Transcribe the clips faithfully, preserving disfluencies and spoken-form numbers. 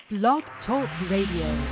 Blog Talk Radio.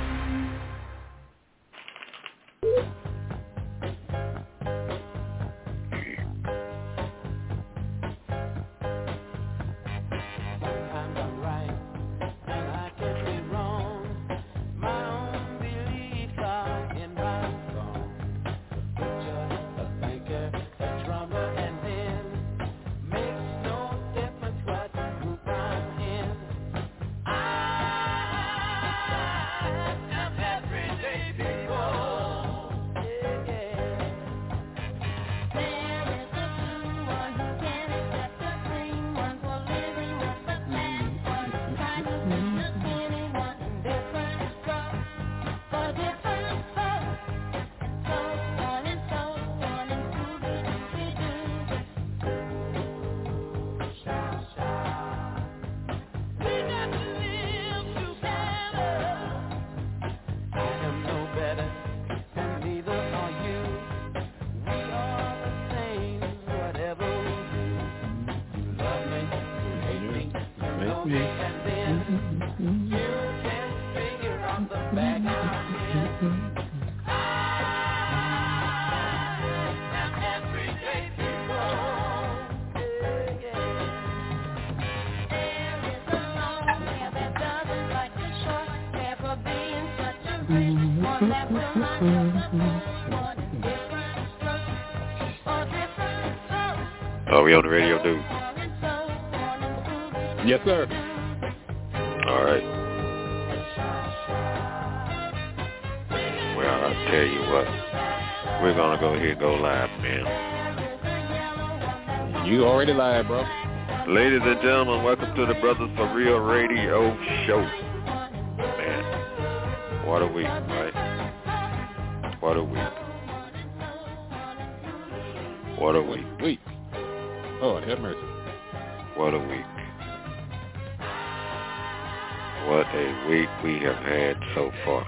Are we on the radio, dude? Yes, sir. All right. Well, I'll tell you what. We're going to go ahead and go live, man. You already live, bro. Ladies and gentlemen, welcome to the Brothers for Real Radio Show. Man, what a week, right? What a week. What a week. Week. Oh, have mercy. What a week. What a week we have had so far.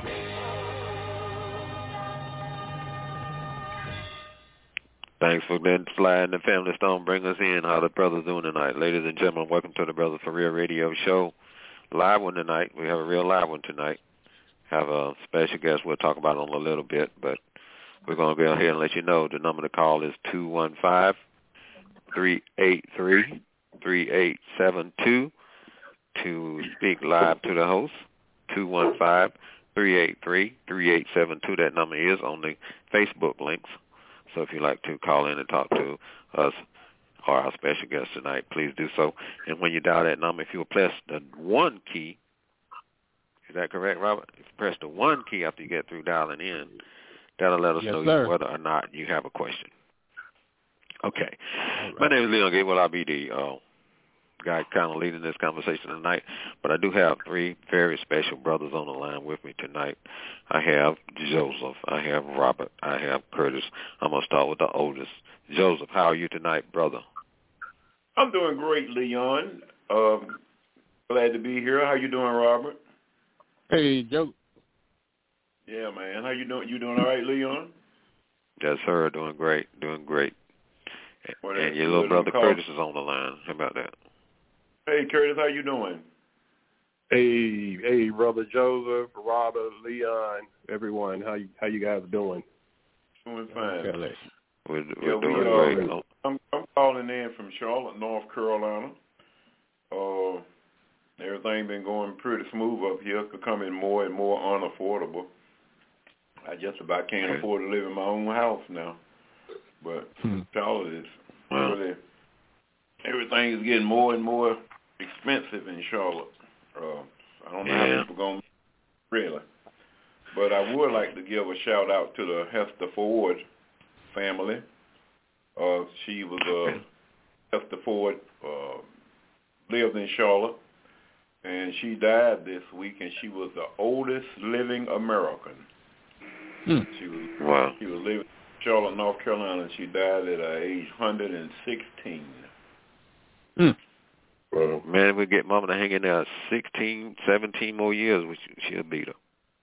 Thanks for then flying the Family Stone. Bring us in. How the brothers doing tonight? Ladies and gentlemen, welcome to the Brothers for Real Radio Show. Live one tonight. We have a real live one tonight. Have a special guest we'll talk about in a little bit, but we're going to go ahead and let you know the number to call is two one five, three eight three, three eight seven two to speak live to the host. two one five, three eight three, three eight seven two. That number is on the Facebook links. So if you'd like to call in and talk to us or our special guest tonight, please do so. And when you dial that number, if you'll press the one key, is that correct, Robert? If you press the one key after you get through dialing in, that'll let us yes, know sir. whether or not you have a question. Okay. Right. My name is Leon Gabriel. I'll be the uh, guy kind of leading this conversation tonight. But I do have three very special brothers on the line with me tonight. I have Joseph. I have Robert. I have Curtis. I'm going to start with the oldest. Joseph, how are you tonight, brother? I'm doing great, Leon. Um, glad to be here. How you doing, Robert? Hey, Joe. Yeah, man. How you doing? You doing all right, Leon? Yes, sir. Doing great. Doing great. Well, and your little brother Curtis is on the line. How about that? Hey, Curtis, how you doing? Hey, hey, brother Joseph, Robert, Leon, everyone. How you how you guys doing? Doing fine. Okay. We're, yeah, we're we, doing uh, great. I'm, I'm calling in from Charlotte, North Carolina. Uh, everything been going pretty smooth up here, becoming more and more unaffordable. I just about can't okay. afford to live in my own house now. But hmm. Charlotte is wow. really, everything is getting more and more expensive in Charlotte. Uh, I don't know yeah. how people going to really. But I would like to give a shout out to the Hester Ford family. Uh, she was uh, Hester Ford uh, lived in Charlotte, and she died this week, and she was the oldest living American. Hmm. She was wow. she was living in Charlotte, North Carolina, and she died at uh, age one hundred sixteen. Hmm. Well, man, we get Mama to hang in there sixteen, seventeen more years, which she'll beat her.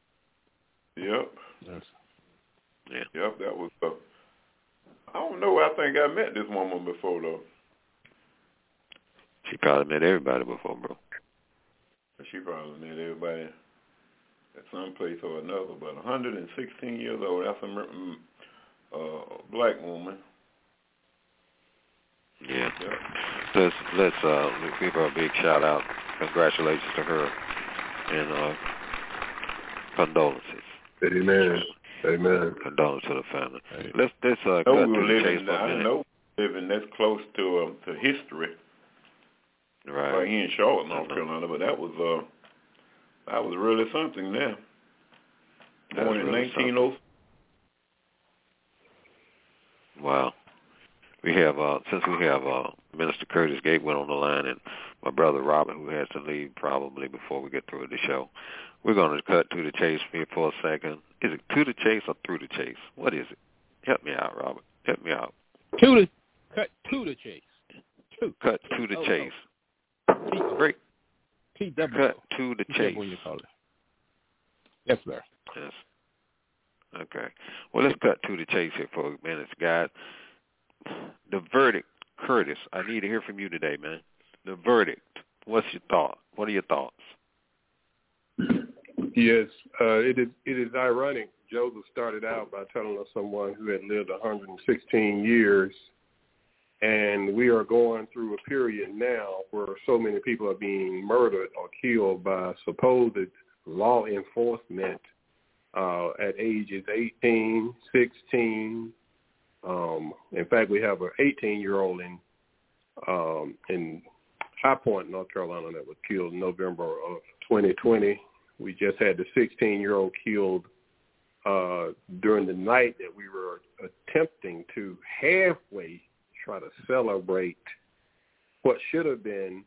Yep. Yes. Yeah. Yep, that was, uh, I don't know, I think I met this woman before, though. She probably met everybody before, bro. She probably met everybody at some place or another. But one hundred sixteen years old, that's a uh, black woman. Yeah. yeah. Let's let's uh let's give her a big shout out. Congratulations to her and uh, condolences. Amen. Amen. Condolences to the family. Hey. Let's let's uh, I cut know to we the chase living. for a I minute. know living that's close to um, to history. Right. Right here in Charlotte, North Uh-huh. Carolina, but that was uh that was really something there. That Born was in really nineteen oh. Wow. We have, uh, since we have uh, Minister Curtis Gateway on the line and my brother Robert, who has to leave probably before we get through with the show, we're going to cut to the chase here for a second. Is it to the chase or through the chase? What is it? Help me out, Robert. Help me out. To the cut to the chase. To. Cut to the Oh, chase. oh. Break. T W. Cut to the chase. What you call it. Yes, sir. Yes. Okay. Well, let's cut to the chase here for a minute, guys. The verdict, Curtis, I need to hear from you today, man. The verdict. What's your thought? What are your thoughts? Yes, uh, it is. It is ironic. Joseph started out by telling us someone who had lived one hundred sixteen years, and we are going through a period now where so many people are being murdered or killed by supposed law enforcement uh, at ages eighteen, sixteen. Um, in fact, we have an eighteen-year-old in um, in High Point, North Carolina, that was killed in November of twenty twenty. We just had the sixteen-year-old killed uh, during the night that we were attempting to halfway try to celebrate what should have been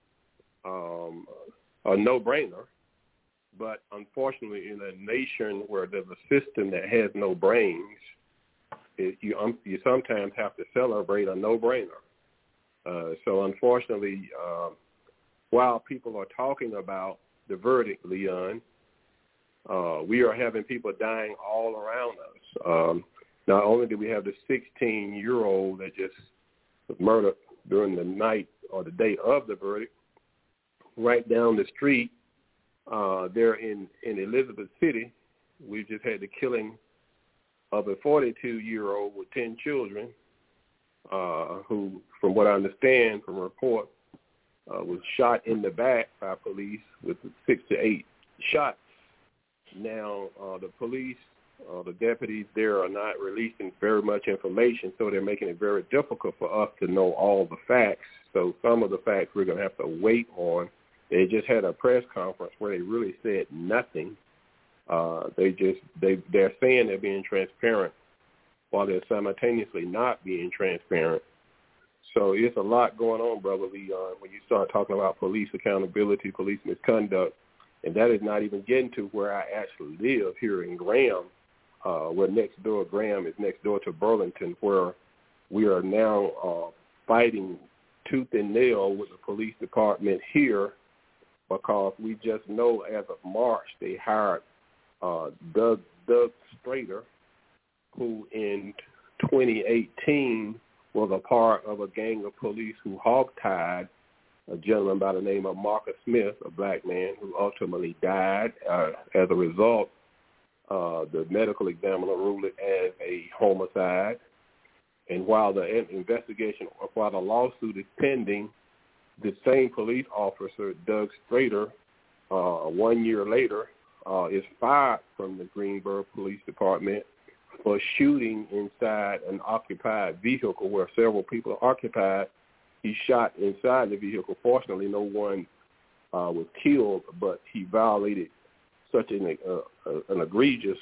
um, a no-brainer. But unfortunately, in a nation where there's a system that has no brains, It, you, um, you sometimes have to celebrate a no-brainer. Uh, so unfortunately, uh, while people are talking about the verdict, Leon, uh, we are having people dying all around us. Um, not only do we have the sixteen-year-old that just was murdered during the night or the day of the verdict, right down the street, uh, there in, in Elizabeth City, we just had the killing of a forty-two-year-old with ten children, uh, who, from what I understand from report, uh, was shot in the back by police with six to eight shots. Now, uh, the police, uh, the deputies there are not releasing very much information, so they're making it very difficult for us to know all the facts. So some of the facts we're going to have to wait on. They just had a press conference where they really said nothing. Uh, they just, they, they're saying they're being transparent while they're simultaneously not being transparent. So it's a lot going on, Brother Leon, when you start talking about police accountability, police misconduct, and that is not even getting to where I actually live here in Graham, uh, where next door, Graham is next door to Burlington, where we are now uh, fighting tooth and nail with the police department here because we just know as of March they hired Uh, Doug Doug Strader, who in twenty eighteen was a part of a gang of police who hogtied a gentleman by the name of Marcus Smith, a black man who ultimately died. Uh, as a result, uh, the medical examiner ruled it as a homicide. And while the investigation, while the lawsuit is pending, the same police officer, Doug Strader, uh, one year later, Uh, is fired from the Greensboro Police Department for shooting inside an occupied vehicle where several people are occupied. He shot inside the vehicle. Fortunately, no one uh, was killed, but he violated such an, uh, uh, an egregious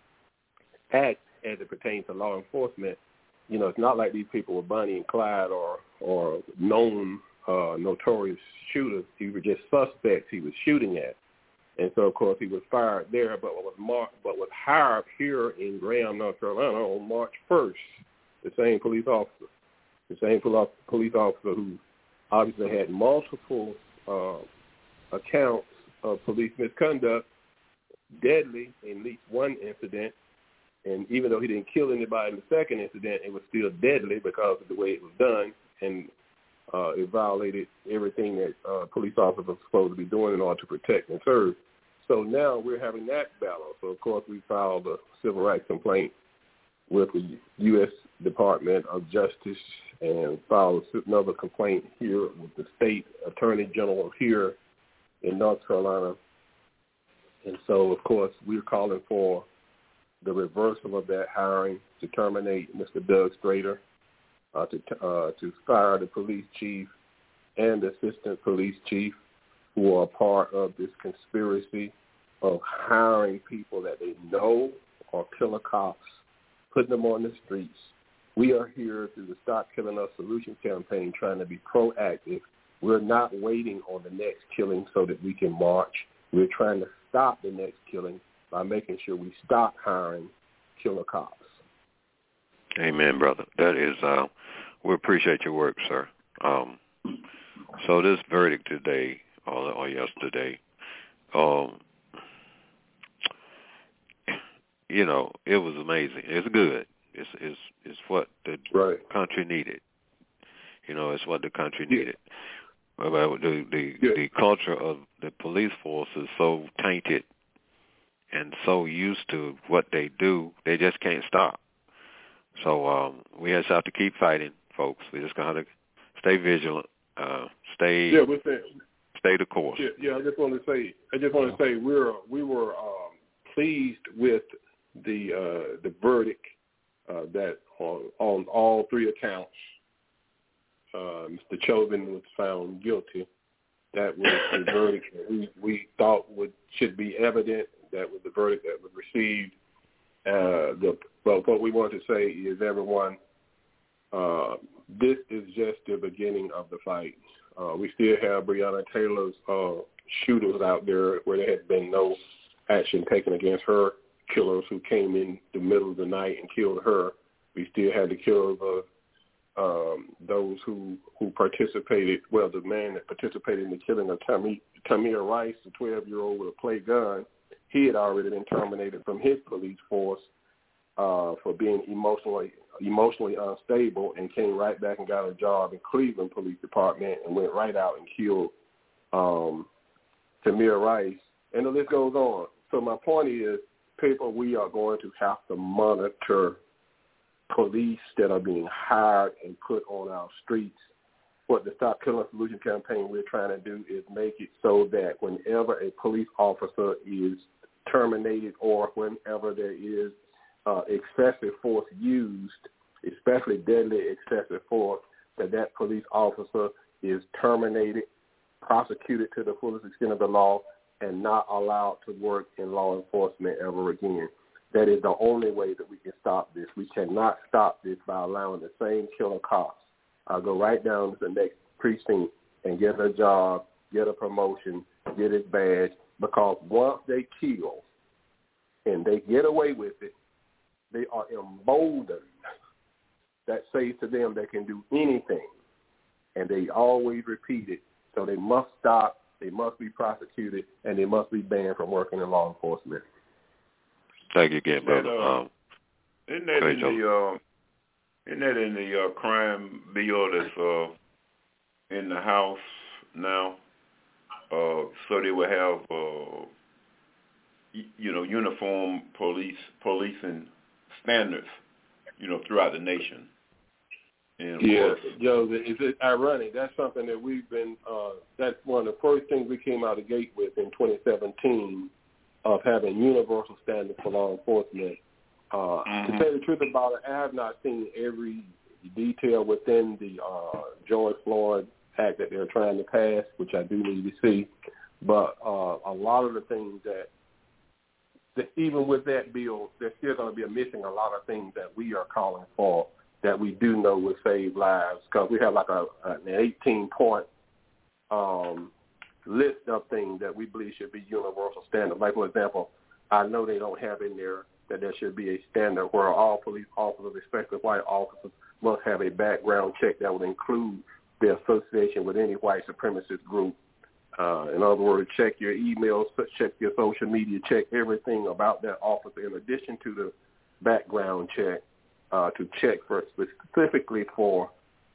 act as it pertains to law enforcement. You know, it's not like these people were Bonnie and Clyde or, or known uh, notorious shooters. These were just suspects he was shooting at. And so, of course, he was fired there, but was mar- but was hired here in Graham, North Carolina, on March first. The same police officer, the same police officer who obviously had multiple uh, accounts of police misconduct, deadly in at least one incident. And even though he didn't kill anybody in the second incident, it was still deadly because of the way it was done. And Uh, it violated everything that uh, police officers are supposed to be doing in order to protect and serve. So now we're having that battle. So, of course, we filed a civil rights complaint with the U S Department of Justice and filed another complaint here with the state attorney general here in North Carolina. And so, of course, we're calling for the reversal of that hiring to terminate Mister Doug Strader, uh, to uh, to fire the police chief and the assistant police chief who are part of this conspiracy of hiring people that they know are killer cops, putting them on the streets. We are here through the Stop Killing Us Solution campaign trying to be proactive. We're not waiting on the next killing so that we can march. We're trying to stop the next killing by making sure we stop hiring killer cops. Amen, brother. That is, uh, we appreciate your work, sir. Um, so this verdict today, or, or yesterday, um, you know, it was amazing. It's good. It's it's it's what the right. country needed. You know, it's what the country yeah. needed. But the the, yeah. the culture of the police force is so tainted and so used to what they do, they just can't stop. So um, we just have to keep fighting, folks. We just got to stay vigilant, uh, stay yeah, with that, stay the course. Yeah, yeah. I just want to say, I just want to say, we're we were um, pleased with the uh, the verdict uh, that on, on all three accounts, uh, Mister Chauvin was found guilty. That was the verdict that we, we thought would should be evident. That was the verdict that was received. Uh, the, but what we want to say is, everyone, uh, this is just the beginning of the fight. Uh, we still have Breonna Taylor's uh, shooters out there where there had been no action taken against her killers who came in the middle of the night and killed her. We still had the killers of um, those who, who participated, well, the man that participated in the killing of Tamir, Tamir Rice, the twelve-year-old with a play gun. He had already been terminated from his police force uh, for being emotionally emotionally unstable, and came right back and got a job in Cleveland Police Department and went right out and killed um, Tamir Rice. And the list goes on. So my point is, people, we are going to have to monitor police that are being hired and put on our streets. What the Stop Killing Us Solution campaign we're trying to do is make it so that whenever a police officer is terminated or whenever there is uh, excessive force used, especially deadly excessive force, that that police officer is terminated, prosecuted to the fullest extent of the law, and not allowed to work in law enforcement ever again. That is the only way that we can stop this. We cannot stop this by allowing the same killer cops uh, go right down to the next precinct and get a job, get a promotion, get his badge, because once they kill and they get away with it, they are emboldened. That says to them they can do anything, and they always repeat it. So they must stop, they must be prosecuted, and they must be banned from working in law enforcement. Thank you again, brother. And, uh, um, isn't that in the uh, isn't that in the uh, crime bill that's uh, in the House now? Uh, so they will have uh, y- you know uniform police policing standards, you know, throughout the nation. And of yeah, course, Joe, is it ironic? That's something that we've been. Uh, that's one of the first things we came out of the gate with in twenty seventeen. Of having universal standards for law enforcement. Uh, mm-hmm. To tell you the truth about it, I have not seen every detail within the uh, George Floyd Act that they're trying to pass, which I do need to see. But uh, a lot of the things that, that, even with that bill, there's still going to be a missing a lot of things that we are calling for that we do know will save lives, because we have like a, an eighteen-point um, list of things that we believe should be universal standard. Like, for example, I know they don't have in there that there should be a standard where all police officers, especially white officers, must have a background check that would include their association with any white supremacist group. Uh, in other words, check your emails, check your social media, check everything about that officer in addition to the background check, uh, to check for specifically for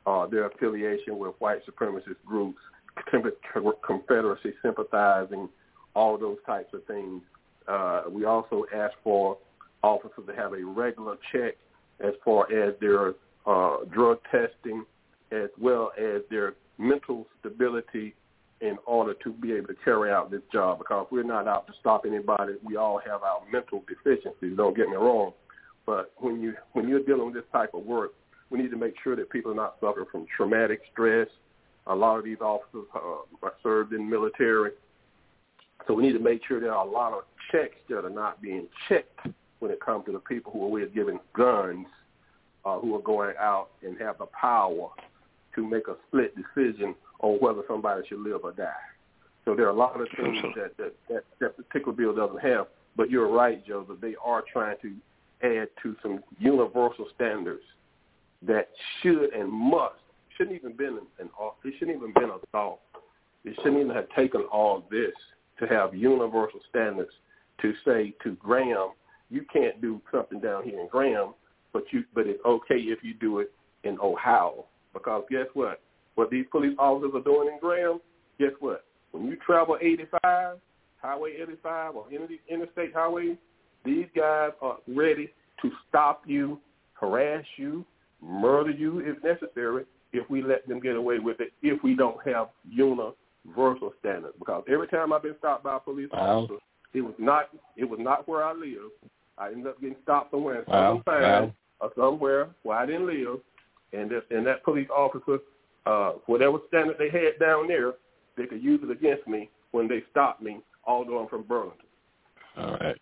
uh, their affiliation with white supremacist groups, Confederacy sympathizing, all those types of things. Uh, we also ask for officers to have a regular check as far as their uh, drug testing, as well as their mental stability in order to be able to carry out this job, because we're not out to stop anybody. We all have our mental deficiencies, don't get me wrong. But when, you, when you're dealing with this type of work, we need to make sure that people are not suffering from traumatic stress. A lot of these officers uh, are served in the military. So we need to make sure there are a lot of checks that are not being checked when it comes to the people who are given guns, uh, who are going out and have the power to make a split decision on whether somebody should live or die. So there are a lot of things that that, that, that particular bill doesn't have. But you're right, Joseph. They are trying to add to some universal standards that should and must, shouldn't even been an, it shouldn't even been a thought. It shouldn't even have taken all this to have universal standards to say to Graham, you can't do something down here in Graham, but you but it's okay if you do it in Ohio. Because guess what? What these police officers are doing in Graham, guess what? When you travel eighty-five, Highway eighty-five or interstate highways, these guys are ready to stop you, harass you, murder you if necessary, if we let them get away with it, if we don't have universal standards. Because every time I've been stopped by a police wow. officer, it was not it was not where I live. I ended up getting stopped somewhere in wow. Southern wow. or somewhere where I didn't live, and that, and that police officer, uh, whatever standard they had down there, they could use it against me when they stopped me, although I'm from Burlington. All right.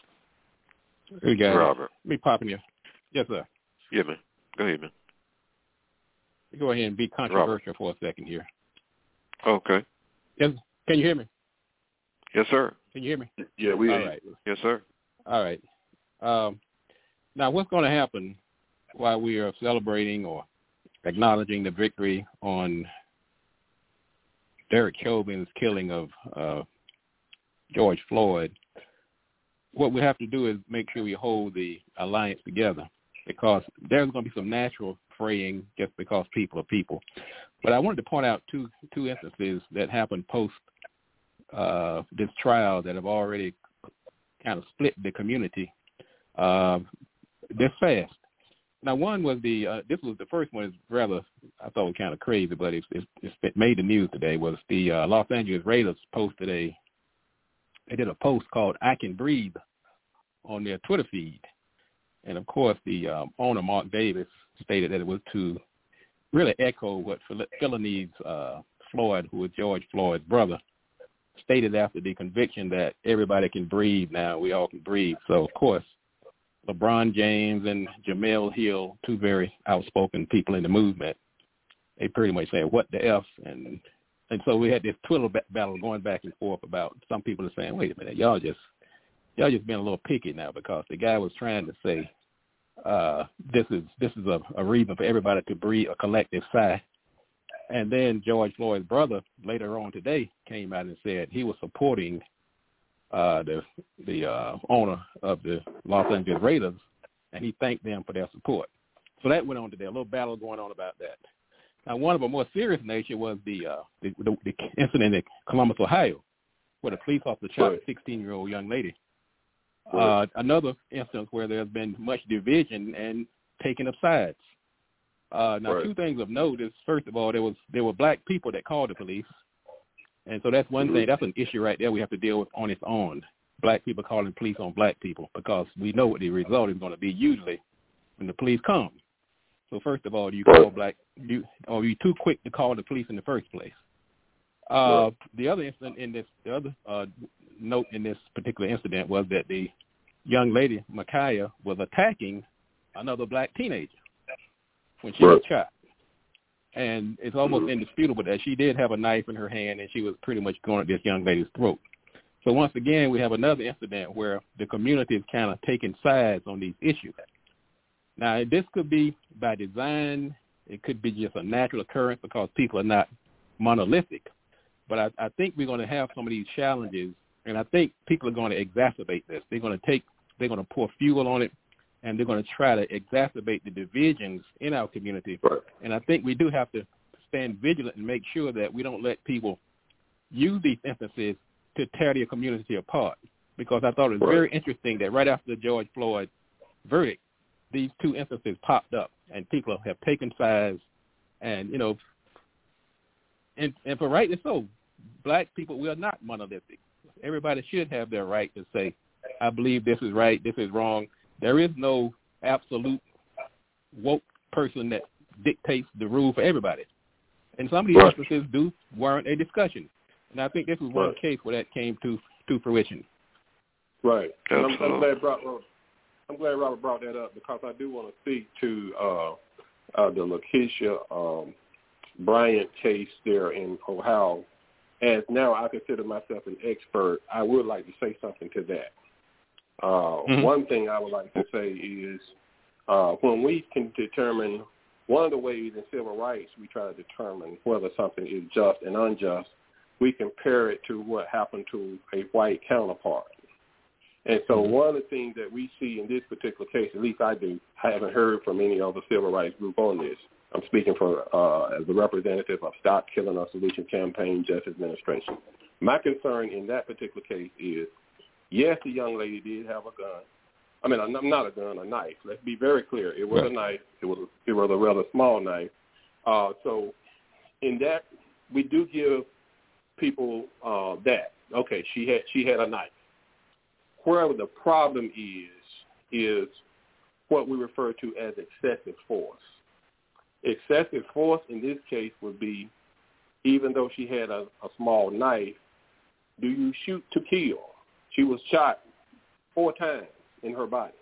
Hey, guys. Robert. Let me pop in here. Yes, sir. Yeah, man. Go ahead, man. Go ahead and be controversial Robert. for a second here. Okay. Yes. Can you hear me? Yes, sir. Can you hear me? Yeah, we All hear right. you. Yes, sir. All right. Um, now, what's going to happen while we are celebrating or acknowledging the victory on Derek Chauvin's killing of uh, George Floyd? What we have to do is make sure we hold the alliance together, because there's going to be some natural fraying just because people are people. But I wanted to point out two two instances that happened post uh, this trial that have already kind of split the community uh, this fast. Now, one was the uh, this was the first one. Is rather I thought was kind of crazy, but it's, it's, it made the news today. Was the uh, Los Angeles Raiders posted a they did a post called "I Can Breathe" on their Twitter feed, and of course the um, owner Mark Davis stated that it was to really echo what Philanese uh, Floyd, who was George Floyd's brother, stated after the conviction that everybody can breathe now. We all can breathe. So of course, LeBron James and Jamel Hill, two very outspoken people in the movement, they pretty much said, what the F? And and so we had this Twitter battle going back and forth about some people are saying, wait a minute, y'all just y'all just being a little picky now, because the guy was trying to say uh, this is this is a, a reason for everybody to breathe a collective sigh. And then George Floyd's brother later on today came out and said he was supporting Uh, the the uh, owner of the Los Angeles Raiders, and he thanked them for their support. So that went on today. A little battle going on about that. Now, one of a more serious nature was the uh, the, the, the incident in Columbus, Ohio, where the police officer shot a sixteen-year-old young lady. Uh, another instance where there's been much division and taking of sides. Uh, now, right. two things of note is, first of all, there was there were black people that called the police. And so that's one thing. That's an issue right there we have to deal with on its own. Black people calling police on black people, because we know what the result is going to be usually when the police come. So first of all, do you call black, you, or are you too quick to call the police in the first place? Uh, the other incident in this, the other uh, note in this particular incident was that the young lady, Micaiah, was attacking another black teenager when she was shot. And it's almost indisputable that she did have a knife in her hand, and she was pretty much going at this young lady's throat. So once again, we have another incident where the community is kind of taking sides on these issues. Now, this could be by design. It could be just a natural occurrence because people are not monolithic. But I, I think we're going to have some of these challenges, and I think people are going to exacerbate this. They're going to take, they're going to pour fuel on it, and they're going to try to exacerbate the divisions in our community. Right. And I think we do have to stand vigilant and make sure that we don't let people use these instances to tear their community apart. Because I thought it was right. very interesting that right after the George Floyd verdict, these two instances popped up, and people have taken sides, and, you know, and, and for rightly so, black people, we are not monolithic. Everybody should have their right to say, I believe this is right, this is wrong. There is no absolute woke person that dictates the rule for everybody. And some of these right. instances do warrant a discussion. And I think this was one right. case where that came to, to fruition. Right. And I'm, I'm, glad brought, I'm glad Robert brought that up, because I do want to speak to uh, uh, the Lakeisha um, Bryant case there in Ohio. As now I consider myself an expert, I would like to say something to that. Uh, mm-hmm. One thing I would like to say is uh, when we can determine, one of the ways in civil rights we try to determine whether something is just and unjust, we compare it to what happened to a white counterpart. And so mm-hmm. one of the things that we see in this particular case, at least I do, I haven't heard from any other civil rights group on this. I'm speaking for uh, as the representative of Stop Killing Us Solution Campaign Justice Administration. My concern in that particular case is, yes, the young lady did have a gun. I mean, not a gun, a knife. Let's be very clear. It was right. a knife. It was it was a rather small knife. Uh, so in that, we do give people uh, that. Okay, she had she had a knife. Wherever the problem is, is what we refer to as excessive force. Excessive force in this case would be, even though she had a, a small knife, do you shoot to kill? She was shot four times in her body.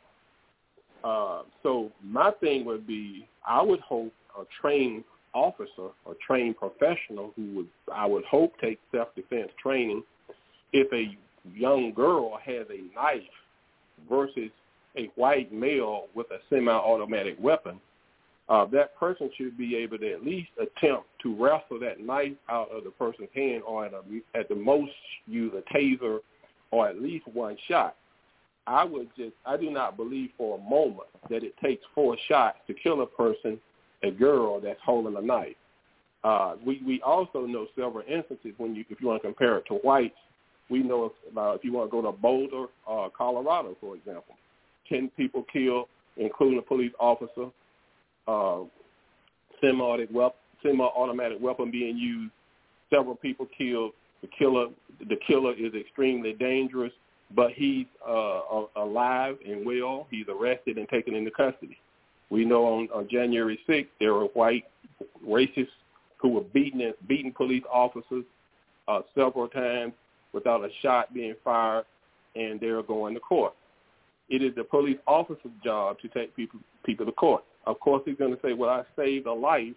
Uh, so my thing would be, I would hope a trained officer, a trained professional who would, I would hope, take self-defense training, if a young girl has a knife versus a white male with a semi-automatic weapon, uh, that person should be able to at least attempt to wrestle that knife out of the person's hand, or at, a, at the most use a taser or at least one shot. I would just, I do not believe for a moment that it takes four shots to kill a person, a girl that's holding a knife. Uh, we, we also know several instances when you, if you want to compare it to whites, we know about, if you want to go to Boulder, uh, Colorado, for example, ten people killed, including a police officer, uh, semi-automatic weapon, semi-automatic weapon being used, several people killed. The killer, the killer is extremely dangerous, but he's uh, alive and well. He's arrested and taken into custody. We know on, on January sixth there were white racists who were beating beating police officers uh, several times without a shot being fired, and they're going to court. It is the police officer's job to take people people to court. Of course, he's going to say, well, I saved a life,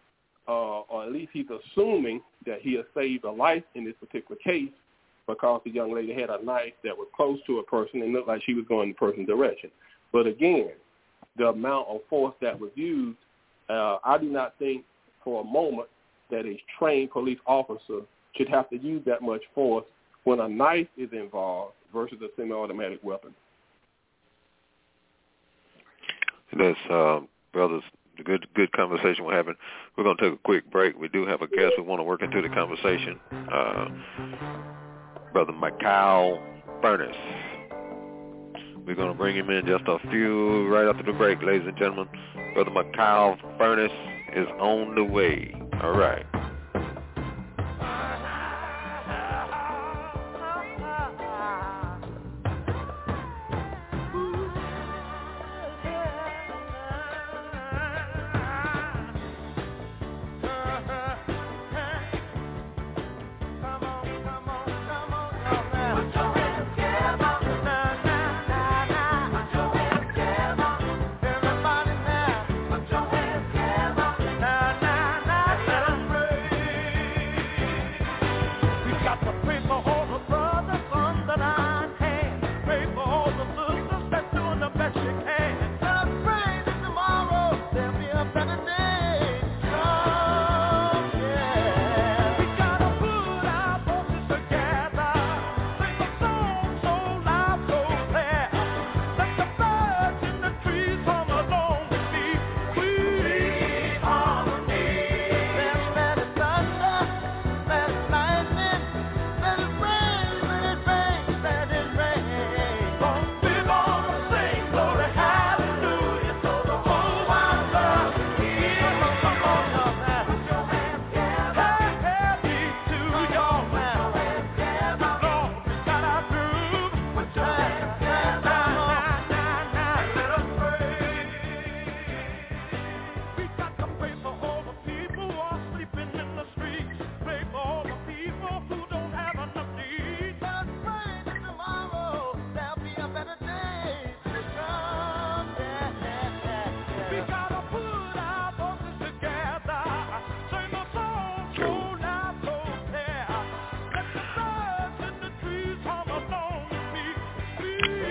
uh, or at least he's assuming that he has saved a life in this particular case because the young lady had a knife that was close to a person and looked like she was going in the person's direction. But again, the amount of force that was used, uh, I do not think for a moment that a trained police officer should have to use that much force when a knife is involved versus a semi-automatic weapon. That's, uh, brothers, the good good conversation we're having. We're going to take a quick break. We do have a guest we want to work into the conversation. Uh, Brother Mikal Furnace. We're going to bring him in just a few right after the break, ladies and gentlemen. Brother Mikal Furnace is on the way. All right. Everybody now, put your hands together. Now, now, now, let us pray.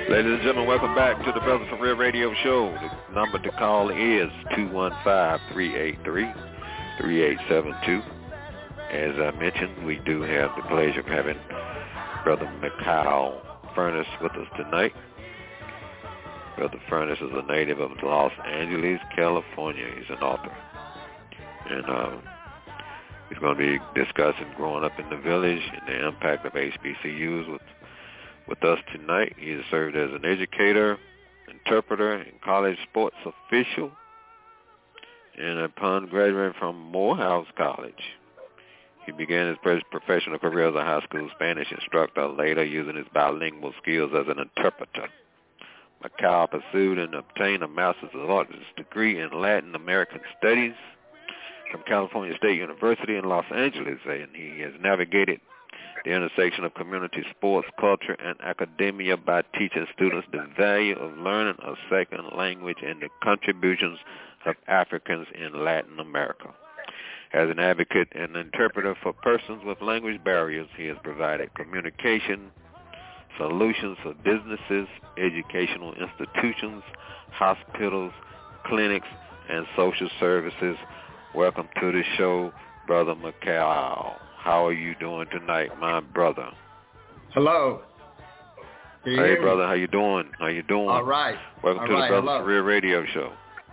Ladies and gentlemen, welcome back to the Brothers for Real Radio Show. The number to call is two one five, three eight three, three eight seven two. As I mentioned, we do have the pleasure of having Brother Mikhail Furnace with us tonight. Brother Furnace is a native of Los Angeles, California. He's an author. And uh, he's going to be discussing growing up in the village and the impact of H B C Us with With us tonight. He has served as an educator, interpreter, and college sports official. And upon graduating from Morehouse College, he began his professional career as a high school Spanish instructor, later using his bilingual skills as an interpreter. Mikhail pursued and obtained a Master's of Arts degree in Latin American Studies from California State University in Los Angeles, and he has navigated the intersection of community, sports, culture, and academia by teaching students the value of learning a second language and the contributions of Africans in Latin America. As an advocate and interpreter for persons with language barriers, he has provided communication solutions for businesses, educational institutions, hospitals, clinics, and social services. Welcome to the show, Brother Mikhail. How are you doing tonight, my brother? Hello. Hey, brother, how you doing? How you doing? All right. Welcome All to right. the Brothers Hello. for Real Radio Show.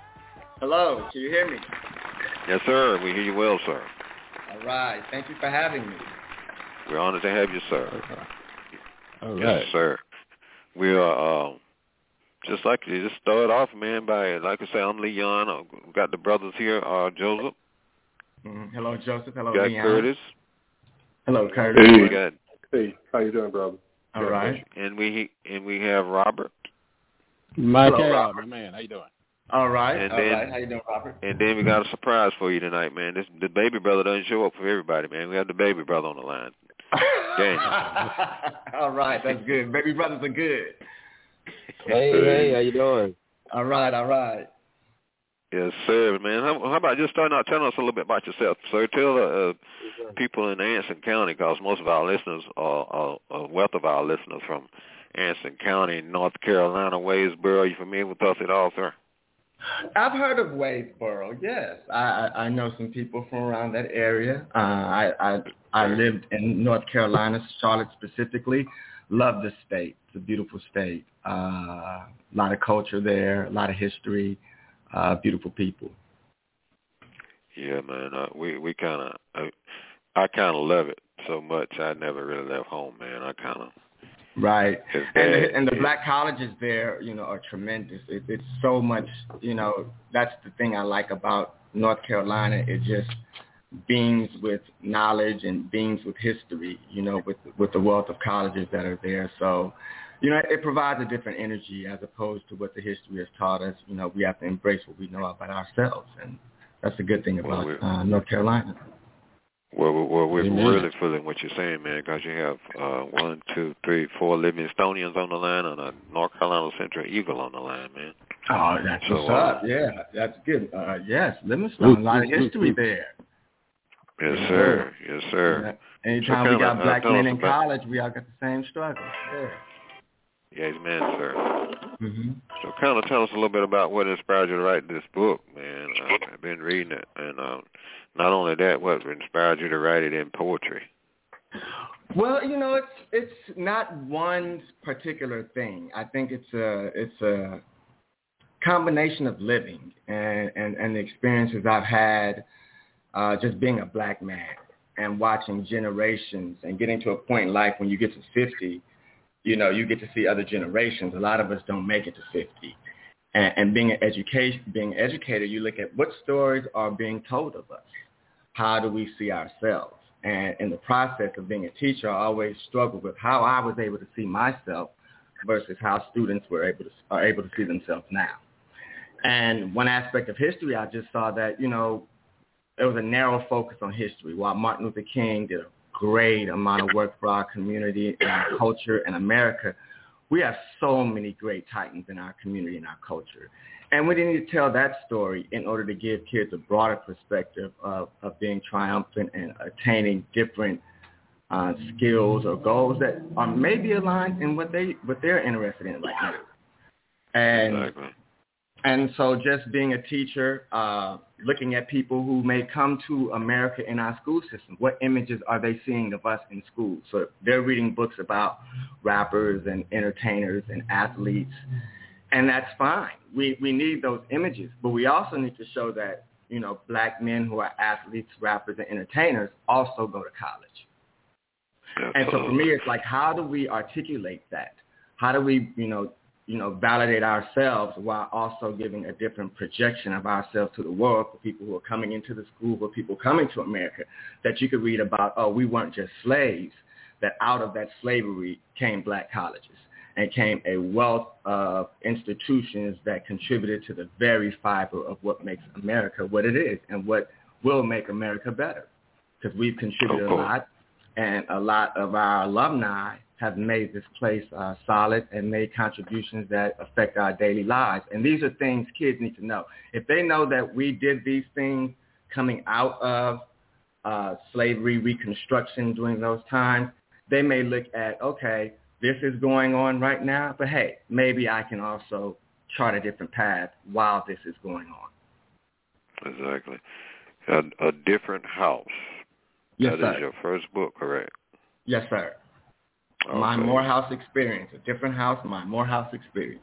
Hello. Can you hear me? Yes, sir. We hear you well, sir. All right. Thank you for having me. We're honored to have you, sir. All right. Yes, sir. We are uh, just like to just start off, man, by, like I say, I'm Leon. I've got the brothers here, uh, Joseph. Mm-hmm. Hello, Joseph. Hello, got Leon. Curtis. Hello, Curtis. Hey. We got, Hey, how you doing, brother? All right. and we and we have Robert. Michael, Hello, Robert. my man, how you doing? All right. And All then- right. How you doing, Robert? And then we got a surprise for you tonight, man. This the baby brother doesn't show up for everybody, man. We have the baby brother on the line. Daniel. All right. That's good. Baby brothers are good. Hey, hey, how you doing? All right. All right. Yes, sir, man. How, how about just starting out telling us a little bit about yourself, sir? Tell uh, people in Anson County, because most of our listeners are, are a wealth of our listeners from Anson County, North Carolina, Waysboro. Are you familiar with us at all, sir? I've heard of Waysboro. Yes, I, I I know some people from around that area. Uh, I I I lived in North Carolina, Charlotte specifically. Love the state. It's a beautiful state. Uh, a lot of culture there, a lot of history. Uh, beautiful people. Yeah, man. Uh, we we kind of, I, I kind of love it so much. I never really left home, man. I kind of. Right. It's And bad. the, and the black colleges there, you know, are tremendous. It, it's so much, you know, that's the thing I like about North Carolina. It just beams with knowledge and beams with history, you know, with with the wealth of colleges that are there. So, you know, it provides a different energy as opposed to what the history has taught us. You know, we have to embrace what we know about ourselves, and that's a good thing about Well, uh, North Carolina. Well, well, well we're Amen. really feeling what you're saying, man, because you have uh, one, two, three, four Livingstonians on the line and a North Carolina Central Eagle on the line, man. Oh, that's So, what's uh, up. Yeah, that's good. Uh, yes, Livingstone, a lot of history there. Yes, Yes, sir. Yes, sir. Yeah. Anytime So we kinda, got uh, black tell men us in about- college, we all got the same struggle. Yeah. Yes, man, sir. Mm-hmm. So kind of tell us a little bit about what inspired you to write this book, man. Uh, I've been reading it, and uh, not only that, what inspired you to write it in poetry? Well, you know, it's it's not one particular thing. I think it's a it's a combination of living and, and, and the experiences I've had uh, just being a black man and watching generations and getting to a point in life when you get to fifty, you know, you get to see other generations. A lot of us don't make it to fifty. And, and being an education, being an educator, you look at what stories are being told of us. How do we see ourselves? And in the process of being a teacher, I always struggled with how I was able to see myself versus how students were able to are able to see themselves now. And one aspect of history, I just saw that, you know, there was a narrow focus on history. While Martin Luther King did a great amount of work for our community and our culture in America, we have so many great titans in our community and our culture. And we need to tell that story in order to give kids a broader perspective of, of being triumphant and attaining different uh, skills or goals that are maybe aligned in what they what they're interested in right now. And exactly. and so just being a teacher, uh, looking at people who may come to America in our school system, what images are they seeing of us in school? So they're reading books about rappers and entertainers and athletes, and that's fine. We we need those images, but we also need to show that, you know, black men who are athletes, rappers, and entertainers also go to college. Absolutely. And so for me, it's like, how do we articulate that? How do we, you know, you know, validate ourselves while also giving a different projection of ourselves to the world for people who are coming into the school, for people coming to America, that you could read about, oh, we weren't just slaves, that out of that slavery came black colleges and came a wealth of institutions that contributed to the very fiber of what makes America what it is and what will make America better. Because we've contributed a lot, and a lot of our alumni have made this place uh, solid and made contributions that affect our daily lives. And these are things kids need to know. If they know that we did these things coming out of uh, slavery, Reconstruction during those times, they may look at, okay, this is going on right now, but hey, maybe I can also chart a different path while this is going on. Exactly. A, a Different House. Yes, that sir. is your first book, correct? Yes, sir. Okay. My Morehouse Experience, A Different House, My Morehouse Experience.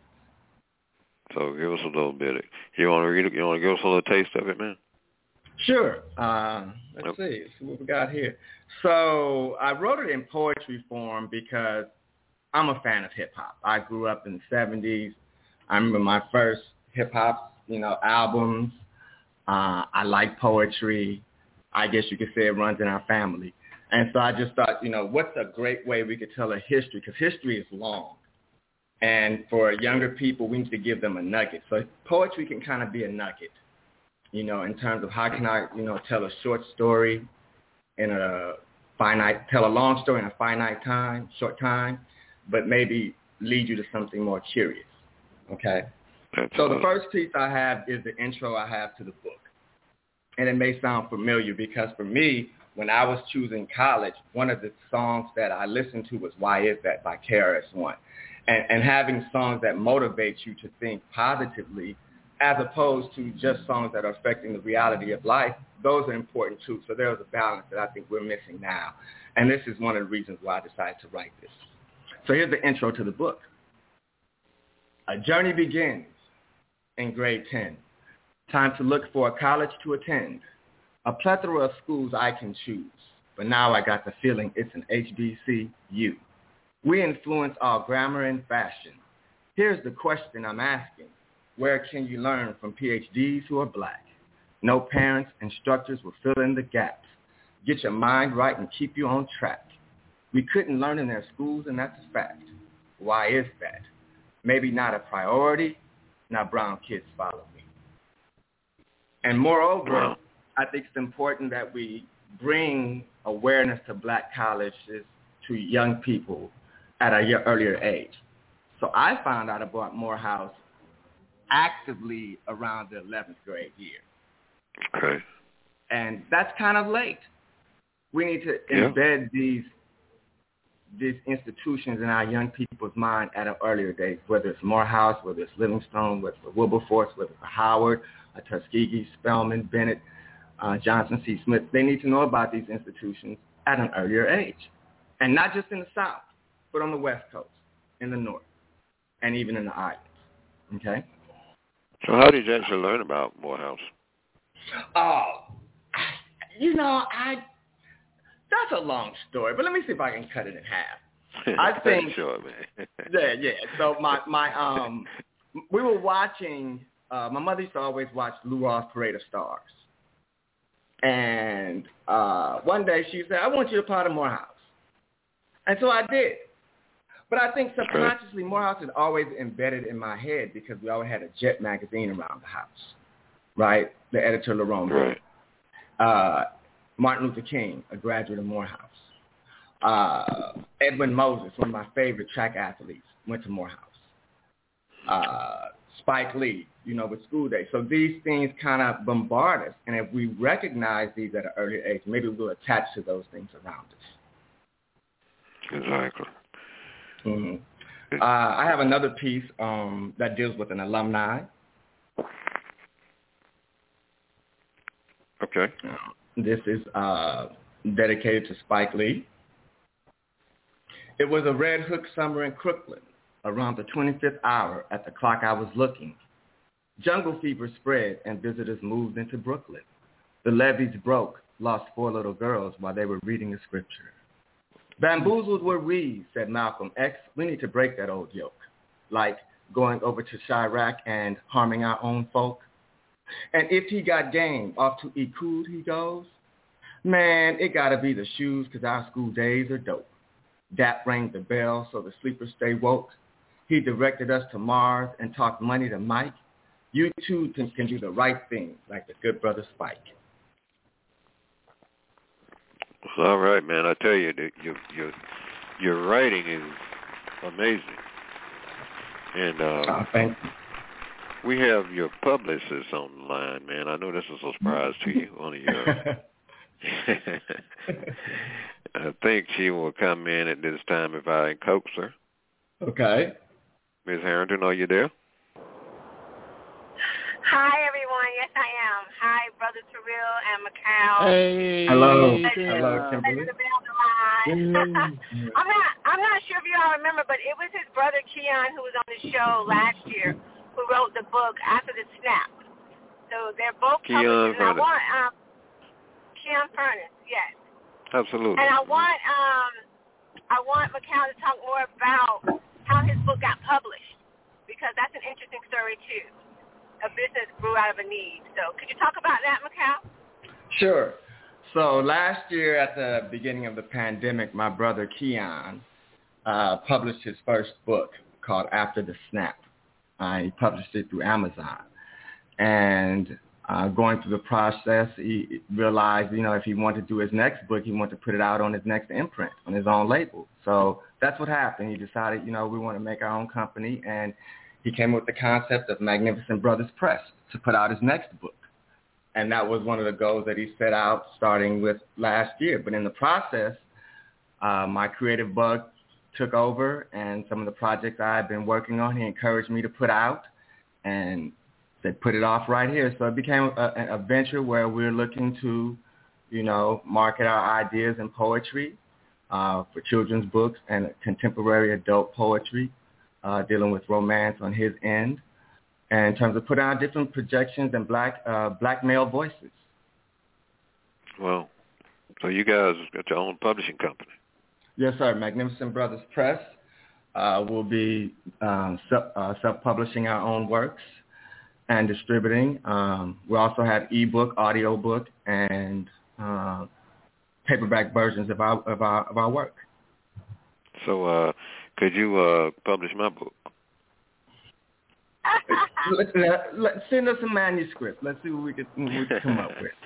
So give us a little bit. Of, you want to read it? You want to give us a little taste of it, man? Sure. Uh, let's Yep. see. Let's see what we got here. So I wrote it in poetry form because I'm a fan of hip-hop. I grew up in the seventies. I remember my first hip-hop, you know, albums. Uh, I like poetry. I guess you could say it runs in our family. And so I just thought, you know, what's a great way we could tell a history? Because history is long. And for younger people, we need to give them a nugget. So poetry can kind of be a nugget, you know, in terms of how can I, you know, tell a short story in a finite, tell a long story in a finite time, short time, but maybe lead you to something more curious, okay? So the first piece I have is the intro I have to the book. And it may sound familiar because for me, when I was choosing college, one of the songs that I listened to was Why Is That by K R S One. And, and having songs that motivate you to think positively as opposed to just songs that are affecting the reality of life, those are important too. So there's a balance that I think we're missing now. And this is one of the reasons why I decided to write this. So here's the intro to the book. A journey begins in grade ten. Time to look for a college to attend. A plethora of schools I can choose. But now I got the feeling it's an H B C U. We influence all grammar and fashion. Here's the question I'm asking. Where can you learn from P H Ds who are black? No parents, instructors will fill in the gaps. Get your mind right and keep you on track. We couldn't learn in their schools, and that's a fact. Why is that? Maybe not a priority. Now brown kids follow me. And moreover, Wow. I think it's important that we bring awareness to black colleges to young people at an earlier age. So I found out about Morehouse actively around the eleventh grade year. Okay. And that's kind of late. We need to Yeah. embed these these institutions in our young people's mind at an earlier date, whether it's Morehouse, whether it's Livingstone, whether it's Wilberforce, whether it's Howard, a Tuskegee, Spelman, Bennett, uh, Johnson C. Smith. They need to know about these institutions at an earlier age. And not just in the South, but on the West Coast, in the North, and even in the islands. Okay? So how did you actually learn about Morehouse? Oh, you know, I that's a long story, but let me see if I can cut it in half. I think sure, man. yeah, yeah. So my my um, we were watching. Uh, my mother used to always watch Lou Rawls' Parade of Stars, and uh, one day she said, "I want you to part of Morehouse," and so I did. But I think subconsciously Morehouse is always embedded in my head because we always had a Jet magazine around the house, right? The editor Lerone. Right. Uh, Martin Luther King, a graduate of Morehouse. Uh, Edwin Moses, one of my favorite track athletes, went to Morehouse. Uh, Spike Lee, you know, with School Day. So these things kind of bombard us. And if we recognize these at an early age, maybe we'll attach to those things around us. Exactly. Mm-hmm. Uh, I have another piece um, that deals with an alumni. Okay. This is uh, dedicated to Spike Lee. It was a Red Hook summer in Crooklyn, around the twenty-fifth hour. At the clock I was looking. Jungle fever spread and visitors moved into Brooklyn. The levees broke, lost four little girls while they were reading the scripture. Bamboozled were we, said Malcolm X. We need to break that old yoke. Like going over to Chirac and harming our own folk. And if he got game, off to Ekud he goes. Man, it gotta be the shoes, cause our school days are dope. Dap rang the bell so the sleepers stay woke. He directed us to Mars and talked money to Mike. You too can, can do the right thing, like the good brother Spike. All right, man. I tell you, that your your your writing is amazing, and uh, oh, thank you. We have your publicist on the line, man. I know this is a surprise to you. One of your, I think she will come in at this time if I coax her. Okay. Miz Harrington, are you there? Hi, everyone. Yes, I am. Hi, Brother Terrell and Macau. Hey. Hello. Hey. Hello, Kimberly. I'm not. I'm not sure if you all remember, but it was his brother Keon who was on the show last year, who wrote the book After the Snap. So they're both Keon published. And I want um, Keon Furness, yes. Absolutely. And I want um, I want Macau to talk more about how his book got published, because that's an interesting story too. A business grew out of a need. So could you talk about that, Macau? Sure. So last year at the beginning of the pandemic, my brother Keon uh, published his first book called After the Snap. Uh, he published it through Amazon. And uh, going through the process, he realized, you know, if he wanted to do his next book, he wanted to put it out on his next imprint, on his own label. So that's what happened. He decided, you know, we want to make our own company, and he came up with the concept of Magnificent Brothers Press to put out his next book. And that was one of the goals that he set out starting with last year. But in the process, uh, my creative bug took over, and some of the projects I had been working on, he encouraged me to put out and said, put it off right here. So it became a, a venture where we're looking to, you know, market our ideas in poetry uh, for children's books and contemporary adult poetry. Uh, dealing with romance on his end, and in terms of putting out different projections and black uh, black male voices. Well, so you guys got your own publishing company? Yes, sir. Magnificent Brothers Press uh, will be um, self, uh, self-publishing our own works and distributing. Um, we also have ebook, audiobook, and uh, paperback versions of our of our of our work. So. Uh, Could you uh, publish my book? let, let, let, send us a manuscript. Let's see what we can, we can come up with.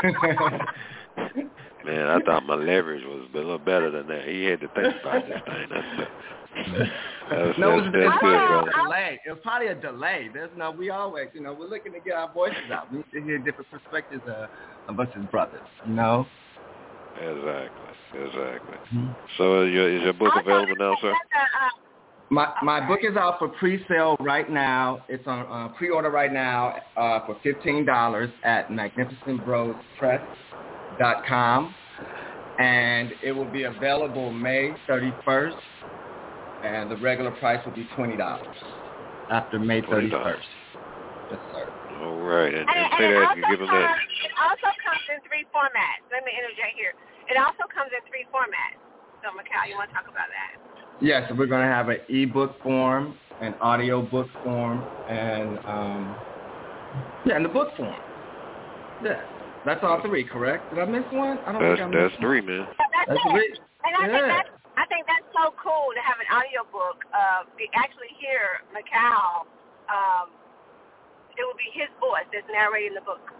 Man, I thought my leverage was a little better than that. He had to think about this thing. That's, that's, no, that's, it was, that's good, brother. A delay. It was probably a delay. There's no. We always, you know, we're looking to get our voices out. We need to hear different perspectives uh, of us as brothers. You know. Exactly. Exactly. Mm-hmm. So is your, is your book available now, sir? My my book is out for pre-sale right now. It's on uh, pre-order right now uh, for fifteen dollars at magnificent bros press dot com, and it will be available May thirty-first, and the regular price will be twenty dollars after May thirty-first. Yes, sir. All right, and, and, and say that you give them that. It also comes in three formats. Let me interject here. It also comes in three formats. So, Macau, you want to talk about that? Yes, so we're going to have an ebook form, an audio book form, and um, yeah, and the book form. Yeah, that's all three, correct? Did I miss one? I don't that's, think I missed That's three, man. That's, that's it. three. And I yeah. think that's I think that's so cool to have an audio book. Uh, we actually hear Macau. Um, it will be his voice that's narrating the book.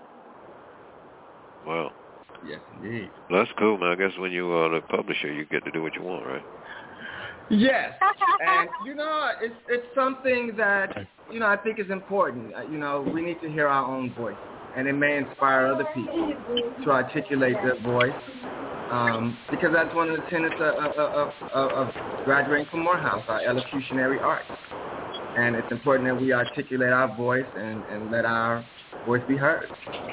Wow. Yes, indeed. Well, that's cool, man. I guess when you are the publisher, you get to do what you want, right? Yes, and you know, it's it's something that you know I think is important. You know, we need to hear our own voice, and it may inspire other people to articulate their voice um, because that's one of the tenets of, of, of, of graduating from Morehouse, our elocutionary arts. And it's important that we articulate our voice and, and let our voice be heard.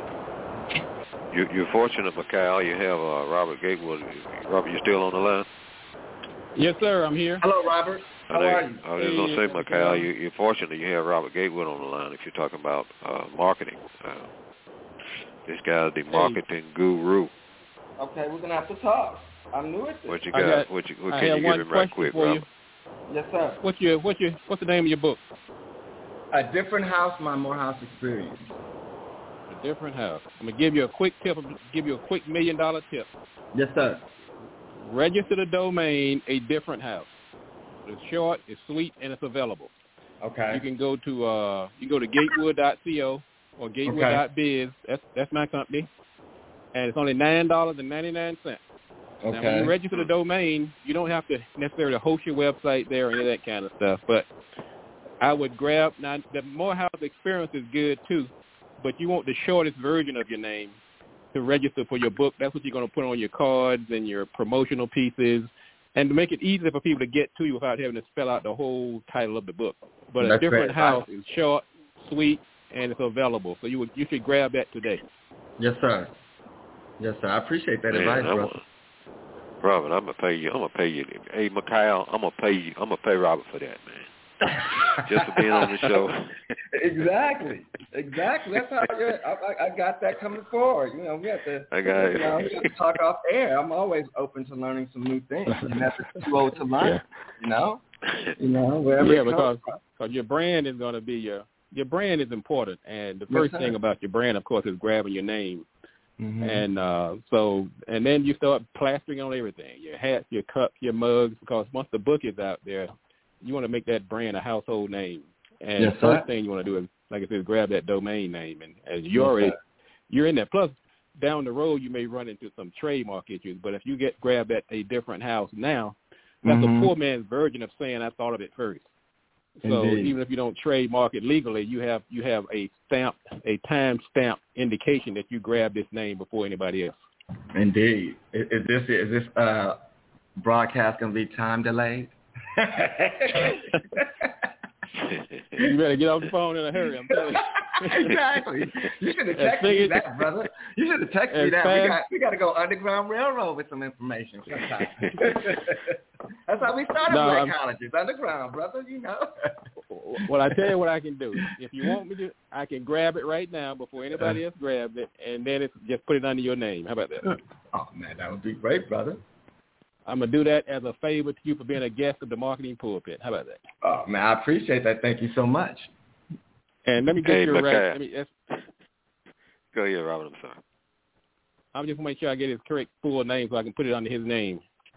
You, you're fortunate, Mikhail. You have uh, Robert Gatewood. Robert, you still on the line? Yes, sir. I'm here. Hello, Robert. How I are you? I was just going to say, Mikhail, you, you're fortunate you have Robert Gatewood on the line if you're talking about uh, marketing. Uh, this guy's the marketing guru. Okay, we're going to have to talk. I'm new at this. What you got? got what you, what I can have you one give him right quick, for Robert? You. Yes, sir. What's your what's your what's the name of your book? A Different House, My Morehouse Experience. A Different House. I'm gonna give you a quick tip. Give you a quick million dollar tip. Yes, sir. Register the domain A Different House. It's short, it's sweet, and it's available. Okay. You can go to uh, you can go to gatewood dot co or gatewood dot biz. That's that's my company, and it's only nine dollars and ninety nine cents. Okay. Now, when you register the domain, you don't have to necessarily host your website there or any of that kind of stuff. But I would grab now the Morehouse Experience is good too, but you want the shortest version of your name to register for your book. That's what you're going to put on your cards and your promotional pieces, and to make it easier for people to get to you without having to spell out the whole title of the book. But That's A Different great. House is short, sweet, and it's available. So you would, you should grab that today. Yes, sir. Yes, sir. I appreciate that Man, advice, I'm bro. a, Robert, I'm gonna pay you. I'm gonna pay you. Hey, Mikhail, I'm gonna pay you. I'm gonna pay Robert for that, man. Just for being on the show. Exactly. Exactly. That's how I, I, I got that coming forward. You know, we have to. I got you know, we have to talk off air. I'm always open to learning some new things. You're never too old to learn. You know. You know, wherever. Yeah, it because comes because your brand is going to be your your brand is important, and the Yes, first sir. thing about your brand, of course, is grabbing your name. Mm-hmm. And uh, so, and then you start plastering on everything, your hats, your cups, your mugs, because once the book is out there, you want to make that brand a household name. And Yes, the first sir. thing you want to do is, like I said, grab that domain name. And as you Yes, already, sir. you're in there. Plus, down the road, you may run into some trademark issues. But if you get grab that A Different House now, that's Mhm. a poor man's version of saying I thought of it first. So Indeed. even if you don't trademark it legally, you have you have a stamp, a time stamp indication that you grabbed this name before anybody else. Indeed. Is, is this is this uh, broadcast going to be time delayed? You better get off the phone in a hurry. I'm telling you. Exactly. You should have As texted me figured- that, brother. You should have texted me as that. We fast- got we got to go Underground Railroad with some information sometime. That's how we started No, black I'm- colleges, underground, brother. You know. Well, I tell you what I can do. If you want me to, I can grab it right now before anybody else grabs it, and then it's just put it under your name. How about that? Oh man, that would be great, brother. I'm gonna do that as a favor to you for being a guest of the Marketing Pulpit. How about that? Oh man, I appreciate that. Thank you so much. And let me get Hey, you right. Mikhail. Let me, that's, Go ahead, Robert. I'm sorry. I'm just gonna make sure I get his correct full name so I can put it under his name.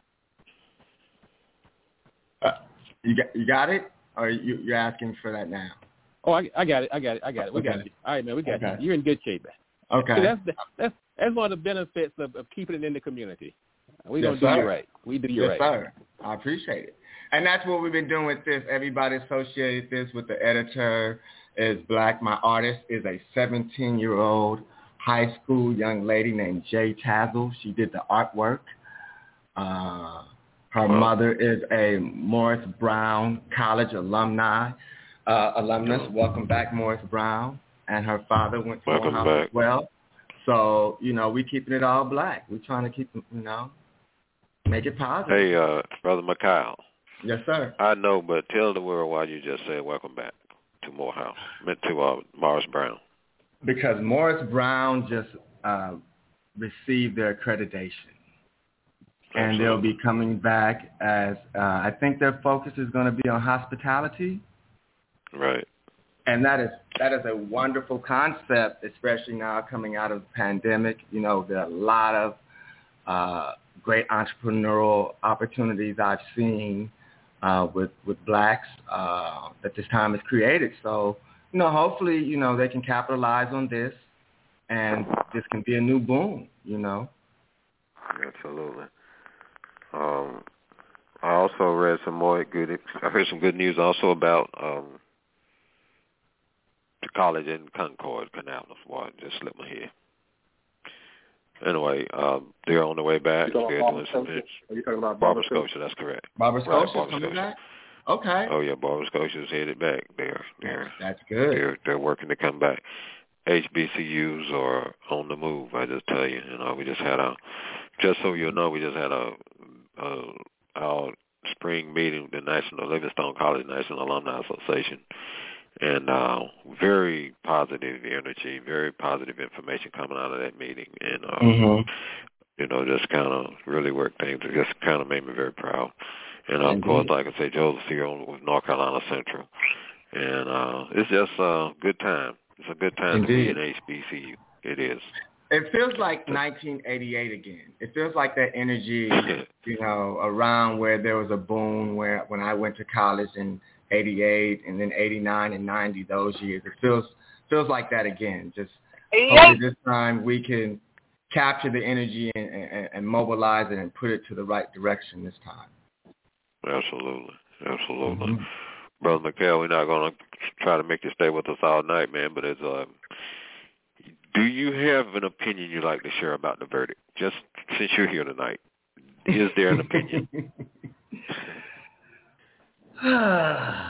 Uh, you got you got it, or you you're asking for that now? Oh, I, I got it. I got it. I got it. We got Okay. you. All right, man. We got Okay. you. You're in good shape, man. Okay. See, that's, the, that's that's one of the benefits of, of keeping it in the community. We Yes, don't do sir. you right. We do you Yes, right. sir. I appreciate it. And that's what we've been doing with this. Everybody associated this with the editor is black. My artist is a seventeen-year-old high school young lady named Jay Tazzle. She did the artwork. Uh, her Wow. mother is a Morris Brown College alumni, uh, alumnus. Welcome back, Morris Brown. And her father went to Welcome Morehouse back. as well. So, you know, we keeping it all black. We're trying to keep, you know, make it positive. Hey, uh, Brother Mikhail. Yes, sir. I know, but tell the world why you just said welcome back to Morehouse, meant to uh, Morris Brown. Because Morris Brown just uh, received their accreditation. And they'll be coming back as, uh, I think their focus is going to be on hospitality. Right. And that is that is a wonderful concept, especially now coming out of the pandemic. You know, there are a lot of uh, great entrepreneurial opportunities I've seen uh, with, with blacks uh, that this time is created. So, you know, hopefully, you know, they can capitalize on this and this can be a new boom, you know. Absolutely. Um, I also read some more good. I heard some good news also about um, the college in Concord, Canal. Well, just slipped my head. anyway, um, they're on the way back. You They're doing some hits. Are you talking about Barber Barber Scotia? That's correct. Barber Right, Scotia's Barber coming Scotia. back? Okay. Oh yeah, Barber Scotia's headed back. They're they're that's good. They're they're working to come back. H B C Us are on the move. I just tell you, you know, we just had a, just so you know, we just had a, a our spring meeting, the National Livingstone College National Alumni Association, and uh, very positive energy, very positive information coming out of that meeting, and uh, mm-hmm. you know, just kind of really worked things. It just kind of made me very proud. And of course, like I say, Joe's here with North Carolina Central, and uh, it's just a good time. It's a good time Indeed. to be in H B C U. It is. It feels like nineteen eighty-eight again. It feels like that energy, you know, around where there was a boom where when I went to college in eighty-eight and then eighty-nine and ninety, those years. It feels feels like that again. Just hopefully this time we can capture the energy and, and, and mobilize it and put it to the right direction this time. Absolutely. Absolutely. Mm-hmm. Brother McHale, we're not going to try to make you stay with us all night, man, but it's, uh, do you have an opinion you'd like to share about the verdict? Just since you're here tonight, is there an opinion? uh,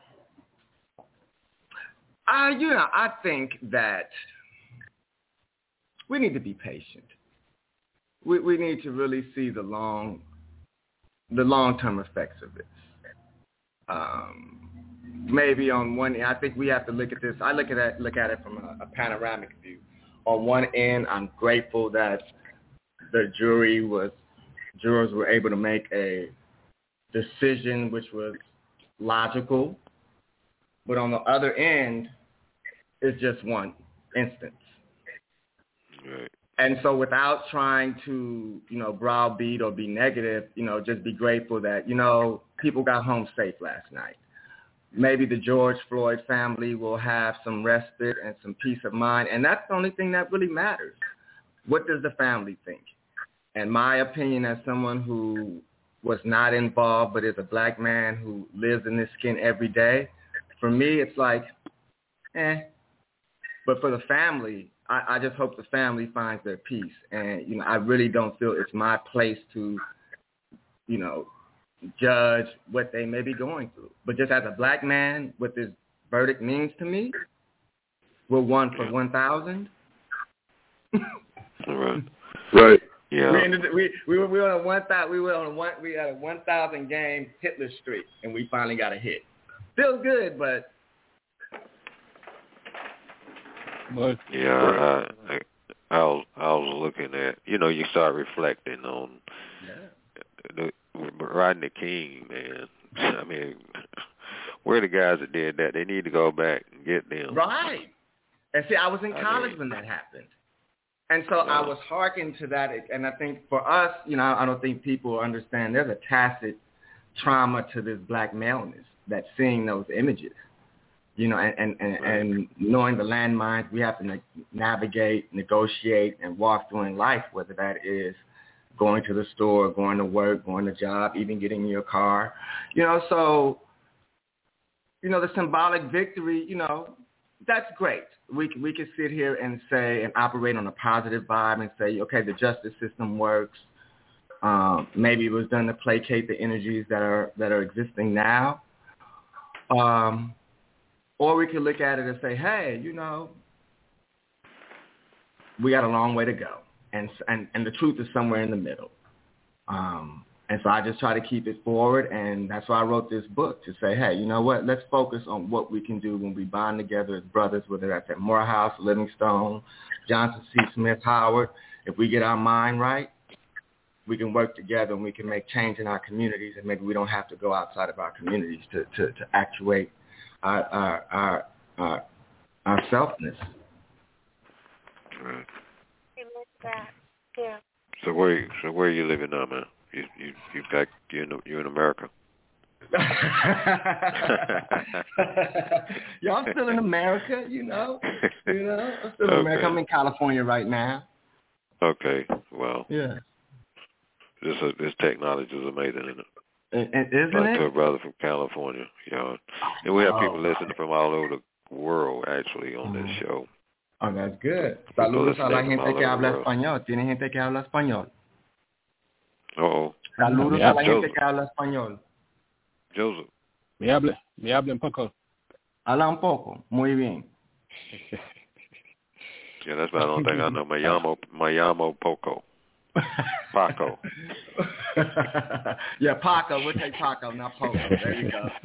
you know, I think that we need to be patient. We we need to really see the long, the long-term effects of this. Um, maybe on one, I think we have to look at this. I look at it, look at it from a, a panoramic view. On one end, I'm grateful that the jury was, jurors were able to make a decision which was logical. But on the other end, it's just one instance. Right. And so without trying to, you know, browbeat or be negative, you know, just be grateful that, you know, people got home safe last night. Maybe the George Floyd family will have some respite and some peace of mind. And that's the only thing that really matters. What does the family think? And my opinion as someone who was not involved but is a black man who lives in this skin every day, for me it's like, eh. But for the family, I, I just hope the family finds their peace. And, you know, I really don't feel it's my place to, you know, judge what they may be going through. But just as a black man, what this verdict means to me, we're one for one thousand. Right. Right. Yeah. We ended, we we were we were on a one thousand we were on a one we had a one thousand game Hitler streak, and we finally got a hit. Feels good, but But yeah, I, I, I was I was looking at, you know, you start reflecting on yeah. the, Rodney King, man. I mean, where the guys that did that? They need to go back and get them. Right. And see, I was in I college mean, when that happened. And so I was hearkening to that. And I think for us, you know, I don't think people understand there's a tacit trauma to this black maleness that's seeing those images, you know, and, and, and, right. and knowing the landmines we have to na- navigate, negotiate, and walk through in life, whether that is going to the store, going to work, going to job, even getting in your car, you know, so, you know, the symbolic victory, you know, that's great. We we can sit here and say and operate on a positive vibe and say, okay, the justice system works. Um, maybe it was done to placate the energies that are that are existing now. Um, or we can look at it and say, hey, you know, we got a long way to go. And, and and the truth is somewhere in the middle. Um, and so I just try to keep it forward, and that's why I wrote this book, to say, hey, you know what, let's focus on what we can do when we bond together as brothers, whether that's at Morehouse, Livingstone, Johnson C. Smith, Howard. If we get our mind right, we can work together and we can make change in our communities, and maybe we don't have to go outside of our communities to, to, to actuate our, our, our, our, our selfness. Right. That. Yeah. So where so where are you living now, man? You you you got you in you in America? Yeah, I'm still in America, you know. You know, I'm still in Okay. America. I'm in California right now. Okay, well, Yeah. this uh, this technology is amazing, isn't it? And, and isn't like it? to a brother from California, you know, and we have Oh. people listening from all over the world actually on this show. Oh, that's good. Saludos a la gente que habla español. ¿Tiene gente que habla español? Oh. Saludos a la gente que habla español. Joseph. Me habla, me habla un poco. Habla un poco. Muy bien. Yeah, that's about the only thing I know. Me llamo, me llamo Poco. Paco. Yeah, Paco. We'll take Paco, not Poco. There you go.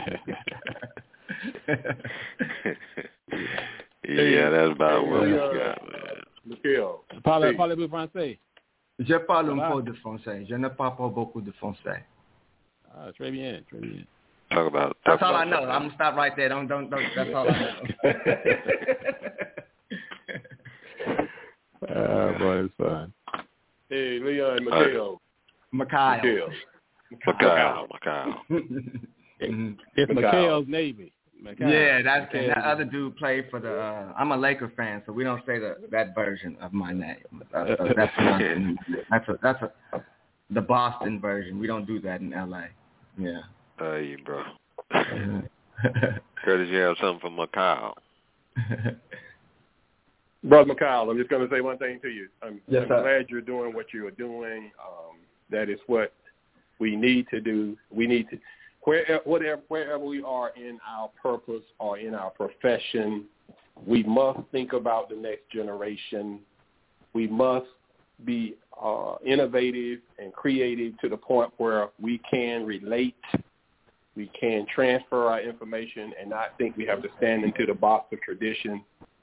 Yeah, that's about what we got, man. Mikhail. Parlez, parlez-vous français? Je parle un peu de français. Je ne parle pas beaucoup de français. Ah, très bien, très bien. Talk about. That's talk all about I know. something. I'm gonna stop right there. Don't, don't, don't. That's all I know. Oh, boy, it's fun. Hey, Leon, Mikhail. Mikhail. Mikhail. Mikhail. Mikhail. It's Mikhail's Navy. Mikhail. Yeah, that's Mikhail. and that other dude played for the. Uh, I'm a Laker fan, so we don't say the, that version of my name. That's a, that's a, that's a, that's a, the Boston version. We don't do that in L A. Yeah. Hey, bro. Curtis, you have something for Mikhail? Brother Mikhail, I'm just going to say one thing to you. I'm, yes, I'm sir. glad you're doing what you're doing. Um, that is what we need to do. We need to, wherever, whatever, wherever we are in our purpose or in our profession, we must think about the next generation. We must be uh, innovative and creative to the point where we can relate, we can transfer our information and not think we have to stand into the box of tradition.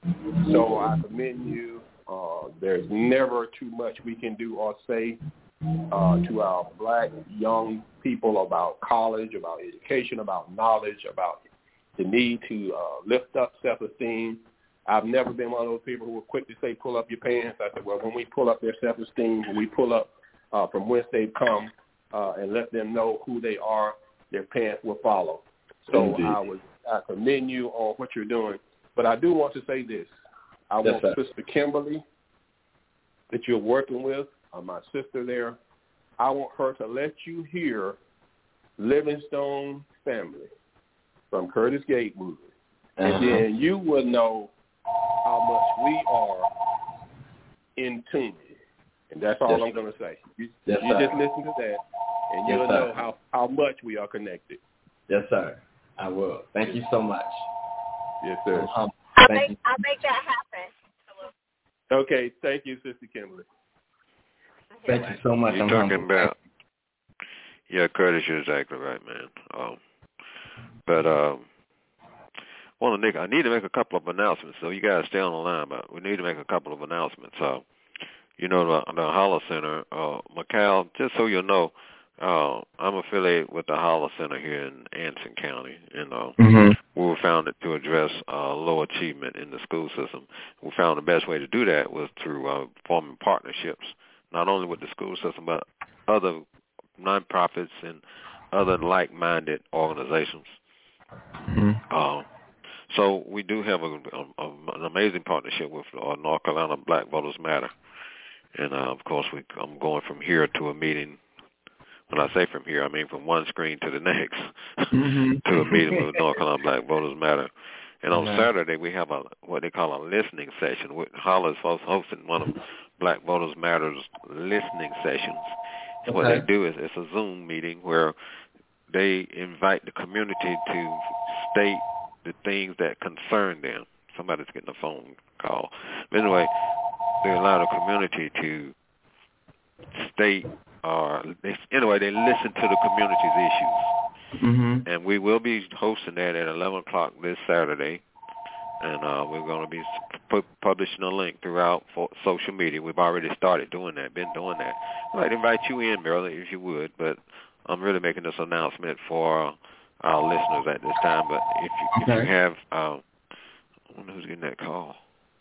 So I commend you. Uh, there's never too much we can do or say uh, to our black young people about college, about education, about knowledge, about the need to uh, lift up self-esteem. I've never been one of those people who were quick to say, pull up your pants. I said, well, when we pull up their self-esteem, when we pull up uh, from whence they've come uh, and let them know who they are, their pants will follow. So Indeed. I would I commend you on what you're doing. But I do want to say this. I yes, want sir. Sister Kimberly that you're working with, uh, my sister there, I want her to let you hear Livingstone Family from Curtis Gatewood. Uh-huh. And then you will know how much we are in tune. And that's all yes, I'm going to say. You, yes, you just listen to that, and yes, you'll sir. know how, how much we are connected. Yes, sir. I will. Thank you so much. Yes, sir. I'll, Thank make, you. I'll make that happen. Okay. Thank you, Sister Kimberly. Thank you so much. You're I'm talking humble. about, yeah, Curtis, you're exactly right, man. Um, but um, well, Nick, I need to make a couple of announcements, so you guys stay on the line. But we need to make a couple of announcements. Uh, you know, the, the Holler Center, uh, Mikhail, just so you know, uh, I'm affiliated with the Holler Center here in Anson County. You know, mm-hmm. we were founded to address uh, low achievement in the school system. We found the best way to do that was through uh, forming partnerships, not only with the school system, but other nonprofits and other like-minded organizations. Mm-hmm. Uh, so we do have a, a, an amazing partnership with uh, North Carolina Black Voters Matter. And, uh, of course, we, I'm going from here to a meeting. When I say from here, I mean from one screen to the next, mm-hmm. to a meeting with North Carolina Black Voters Matter. And on nice. Saturday, we have a what they call a listening session. With Holler's hosting one of Black Voters Matter's listening sessions. And okay. what they do is it's a Zoom meeting where they invite the community to state the things that concern them. Somebody's getting a phone call. But anyway, they allow the community to state, or they, anyway, they listen to the community's issues. Mm-hmm. And we will be hosting that at eleven o'clock this Saturday. And uh, we're going to be pu- publishing a link throughout for social media. We've already started doing that, been doing that. I'd invite you in, Barely, if you would. But I'm really making this announcement for our listeners at this time. But if you, okay. if you have, uh, I wonder who's getting that call.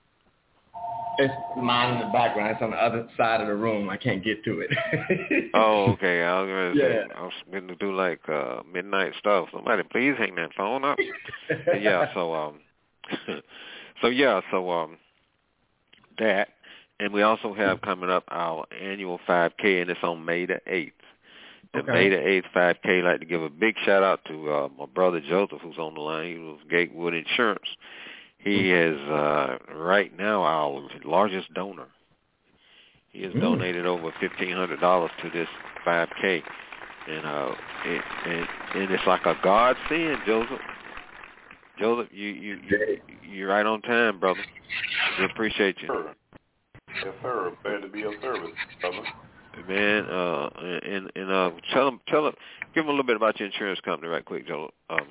It's mine in the background. It's on the other side of the room. I can't get to it. Oh, okay. I was going to yeah. say, I was going to do like uh, midnight stuff. Somebody please hang that phone up. yeah, so, um, so yeah, so um, that. And we also have coming up our annual five K, and it's on May the eighth. The okay. May the eighth five K, I'd like to give a big shout out to uh, my brother Joseph, who's on the line. He was Gatewood Insurance. He is uh, right now our largest donor. He has mm. donated over fifteen hundred dollars to this five K, and uh, it, it, and it's like a godsend, Joseph. Joseph, you you you you're right on time, brother. We appreciate you. Sure. Yes, sir. Glad to be of service, brother. Man, uh, and and uh, tell them, tell them, give them a little bit about your insurance company, right quick, Joseph. Um,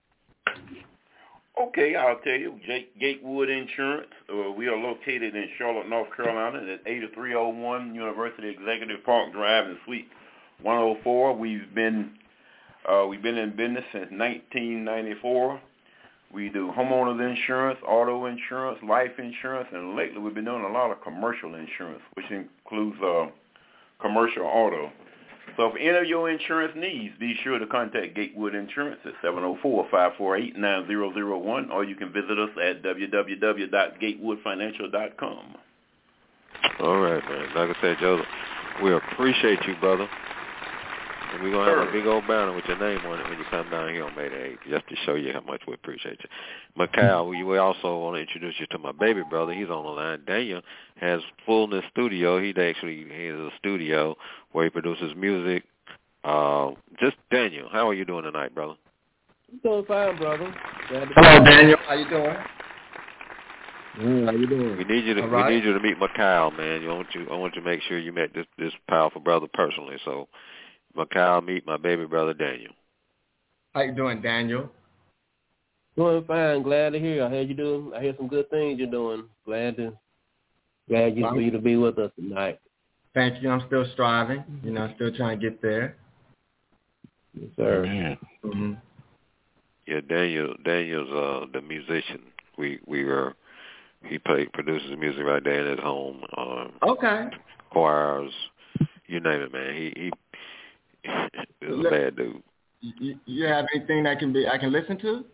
Okay, I'll tell you, Jake Gatewood Insurance. Uh, we are located in Charlotte, North Carolina at eighty-three oh one University Executive Park Drive in Suite one oh four. We've been uh, we've been in business since nineteen ninety-four. We do homeowners insurance, auto insurance, life insurance, and lately we've been doing a lot of commercial insurance, which includes uh, commercial auto. So if any of your insurance needs, be sure to contact Gatewood Insurance at seven oh four, five four eight, nine zero zero one, or you can visit us at w w w dot gatewood financial dot com. All right, man. Like I said, Joseph, we appreciate you, brother. And we're going to have a big old banner with your name on it when you come down here on May the eighth, just to show you how much we appreciate you. Mikhail, we, we also want to introduce you to my baby brother. He's on the line. Daniel has Fullness Studio. He actually he has a studio where he produces music. Uh, just Daniel, how are you doing tonight, brother? I'm doing fine, brother. Hello, Daniel. How you doing? Mm, how you doing? We need you to right. we need you to meet Mikhail, man. You want you I want you to make sure you met this this powerful brother personally. So, Mikhail, meet my baby brother Daniel. How you doing, Daniel? Doing fine. Glad to hear. I heard you doing. I hear some good things you're doing. Glad to glad you for you to be with us tonight. Thank you. I'm still striving. You know, still trying to get there. Yes, sir. Man. Mm-hmm. Yeah, Daniel. Daniel's uh, the musician. We we were. He played produces music right there in his home. Um, okay. Choirs, you name it, man. He he. He's a bad dude. You, you have anything that can be I can listen to?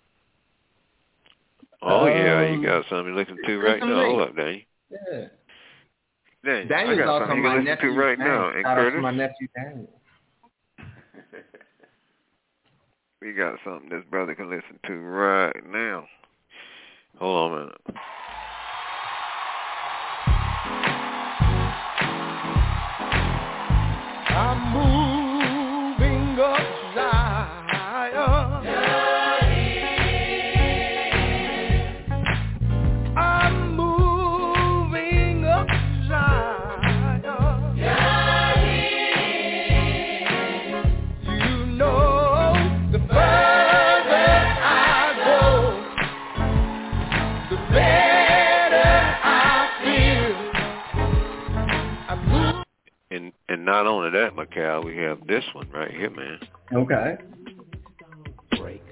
Oh um, yeah, you Um, got something to listen to right now. Hold up, Daniel. Yeah. Daniel, Daniel's I got also something you my can listen nephew to right Daniel. now. And Shout Curtis, out to my nephew Daniel. We got something this brother can listen to right now. Hold on a minute. I'm moving up Zion. I'm moving up Zion. You know, the further I go, the better I feel. I'm moving. And and not only that, Mikhail, we have this one right here, man. Okay. Break.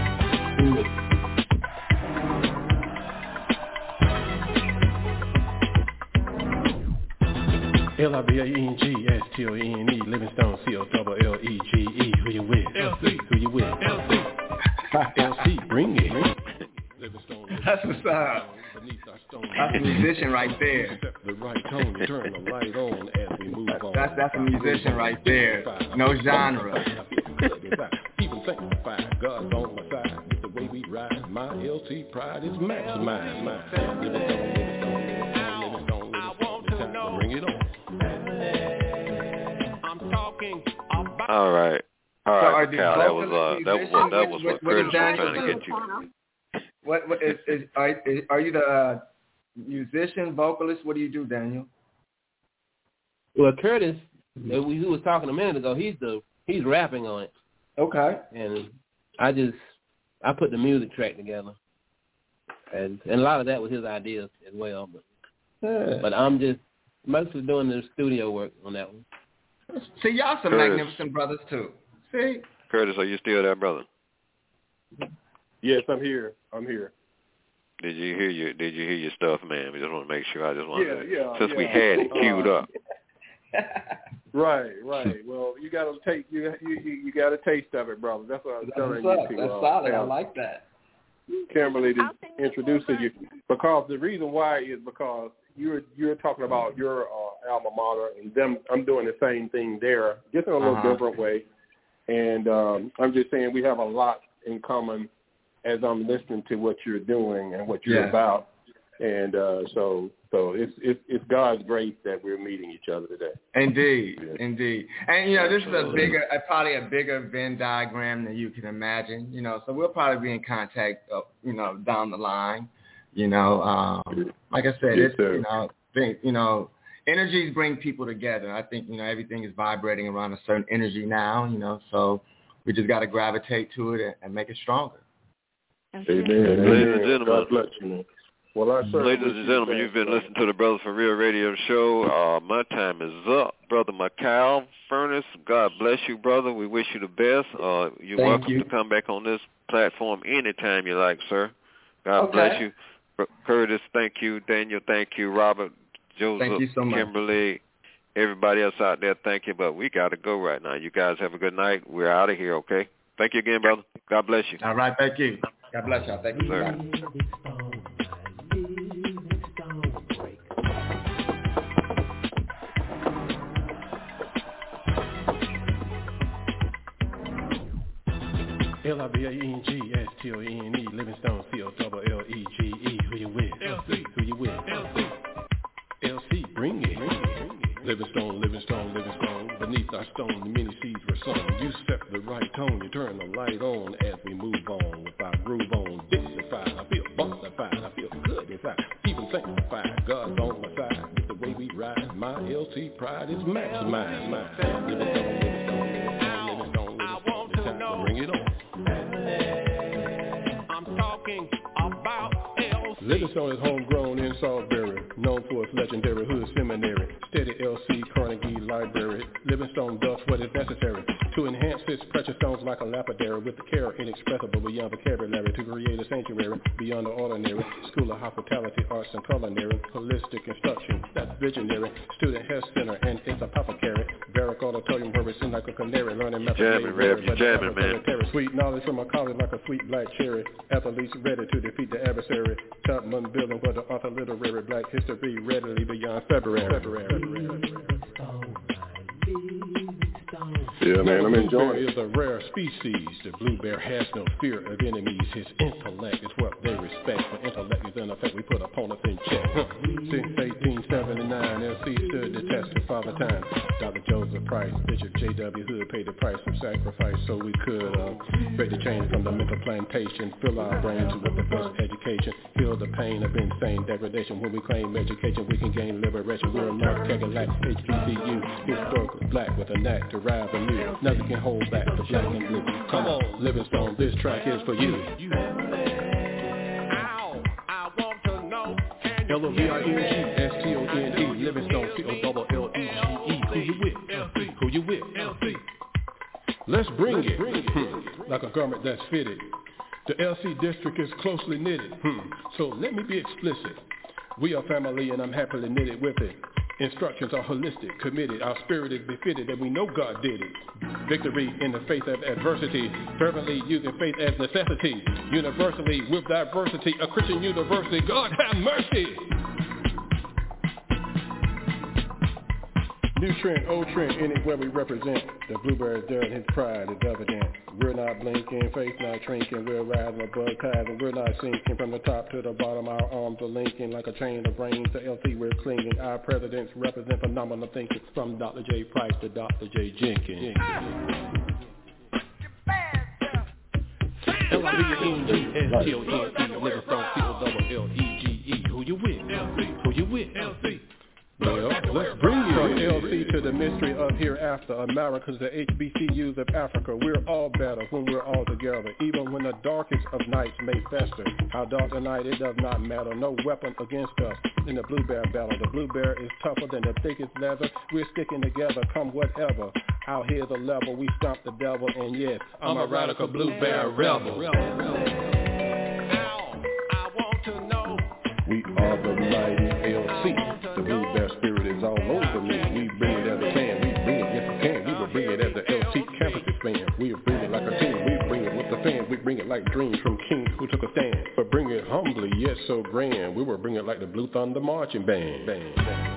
L I B A N G S T O N E Livingstone C O double L E G E. Who you with? L C. Who you with? L C. L C. Bring it. That's what's up. That's a musician right there. The right tone, turn the light on as we move on. That's that's a musician right there. No genre. Even sanctified, God's on my side. It's the way we ride. My L C pride is maximized. Mine. Livingstone, Livingstone, Livingstone, Livingstone. Bring it on. I'm talking about. All right. All So right, are Mikhail, that was uh, that was what that was what, what, what Curtis was Daniel trying to do? get you. What what is, is are is, are you the uh, musician, vocalist? What do you do, Daniel? Well, Curtis, uh, we who was talking a minute ago, he's the he's rapping on it. Okay. And I just I put the music track together, and and a lot of that was his ideas as well. But Yeah. but I'm just mostly doing the studio work on that one. See, y'all some Curtis. magnificent brothers too. See? Curtis, are you still there, brother? Yes, I'm here. I'm here. Did you hear your Did you hear your stuff, man? We just want to make sure. I just want Yeah, to, yeah, since yeah. we had it queued Uh, up. Right, right. Well, you got to take you you you got a taste of it, brother. That's what I was That's telling what's you up. to. That's uh, solid. I Pam. like that. Kimberly to introduce to you because the reason why is because you're you're talking about your uh, alma mater and them. I'm doing the same thing there, just in a little Uh-huh. different way. And um, I'm just saying we have a lot in common as I'm listening to what you're doing and what you're yeah. about. And uh, so so it's, it's it's God's grace that we're meeting each other today. Indeed, yes. indeed. And, you know, this is a bigger, uh, probably a bigger Venn diagram than you can imagine, you know, so we'll probably be in contact, uh, you know, down the line, you know. Um, like I said, yes, it's, sir. you know, think, you know, energies bring people together. I think, you know, everything is vibrating around a certain energy now, you know, so we just got to gravitate to it and, and make it stronger. Amen. Amen. Ladies and gentlemen. God bless you, man. Well, I Ladies and gentlemen, you've been listening to the Brothers for Real radio show. Uh, my time is up. Brother Macau Furnace, God bless you, brother. We wish you the best. Uh, you're Thank welcome you. to come back on this platform anytime you like, sir. God Okay. bless you. Curtis, thank you. Daniel, thank you. Robert, Joseph, Thank you so much. Kimberly, everybody else out there, thank you. But we got to go right now. You guys have a good night. We're out of here, okay? Thank you again, brother. God bless you. All right, thank you. God bless y'all. Thank you, sir. L I V A N G S T O N E, Livingstone, C O double L E G E. Who you with? L C. Who you with? L C. L C, bring it. Livingstone, Livingstone, Livingstone. Beneath our stone, the many seeds were sown. You set the right tone, you turn the light on as we move on. With our groove on, dignified. I feel bonafide, I feel good inside. Even sanctified, God's on my side. With the way we ride, my L C pride is maximized. My Livingstone, Livingstone, Livingstone, Livingstone, Livingstone. It's time to bring it on. Livingstone is homegrown in Salisbury, known for its legendary hood seminary. Steady L C Carnegie Library. Livingstone does what is necessary to enhance its precious stones like a lapidary with the care inexpressible beyond vocabulary to create a sanctuary beyond the ordinary. School of hospitality, arts and culinary, holistic instruction that's visionary. Student health center and its apothecary. Barrack auditorium where we sing like a canary, learning mathematics. Jamming, Rev, you jamming, man. Sweet knowledge from a college like a sweet black cherry. Athletes ready to defeat the adversary. Tubman building where the author literary black history readily beyond February. February. Yeah, man, I'm enjoying it. Is a rare species. The blue bear has no fear of enemies. His intellect is what they respect. When intellect is in effect, we put opponents in check. Since eighteen seventy-nine, L C stood the test of father time. Doctor Joseph Price, Bishop J W Hood paid the price of sacrifice so we could uh, break the chain from the mental plantation, fill our brains with the best education, heal the pain of insane degradation. When we claim education, we can gain liberation. We're North Cadillac, H B C U, historically black with a knack to ride the new. Nothing can hold back the black and blue. Come on, Livingstone, this track is for you. L O V I N G S T O N E, Livingstone, C O double L E G E. Who you with? Who you with? Let's bring it. Hmm. Like a garment that's fitted. The L C district is closely knitted. Hmm. So let me be explicit. We are family and I'm happily knitted with it. Instructions are holistic, committed. Our spirit is befitted and we know God did it. Victory in the face of adversity. Fervently using faith as necessity. Universally with diversity. A Christian university. God have mercy. New trend, old trend, anywhere we represent. The blueberry is there and his pride is evident. We're not blinking, faith not shrinking. We're rising above tides and we're not sinking. From the top to the bottom, our arms are linking like a chain of brains. To L C we're clinging. Our presidents represent phenomenal thinking. From Doctor J Price to Doctor J Jenkins. L I V A N G S T O N E, Livingstone, C O double L E G E. Who you with? Who you with? L C. Well, let's bring you from L C to the mystery of hereafter. America's the H B C Us of Africa. We're all better when we're all together, even when the darkest of nights may fester. How dark the night, it does not matter. No weapon against us in the blue bear battle. The blue bear is tougher than the thickest leather. We're sticking together, come whatever. Out here's a level, we stomp the devil, and yes, I'm, I'm a radical blue bear rebel. We are the mighty L C. The blue bear spirit is all over me. We bring it as a can. We bring it, yes we can. We will bring it as the L C campus expand. We will bring it like a team. We bring it with the fans. We bring it like dreams from kings who took a stand. But bring it humbly, yet so grand. We will bring it like the Blue Thunder Marching Band. Band.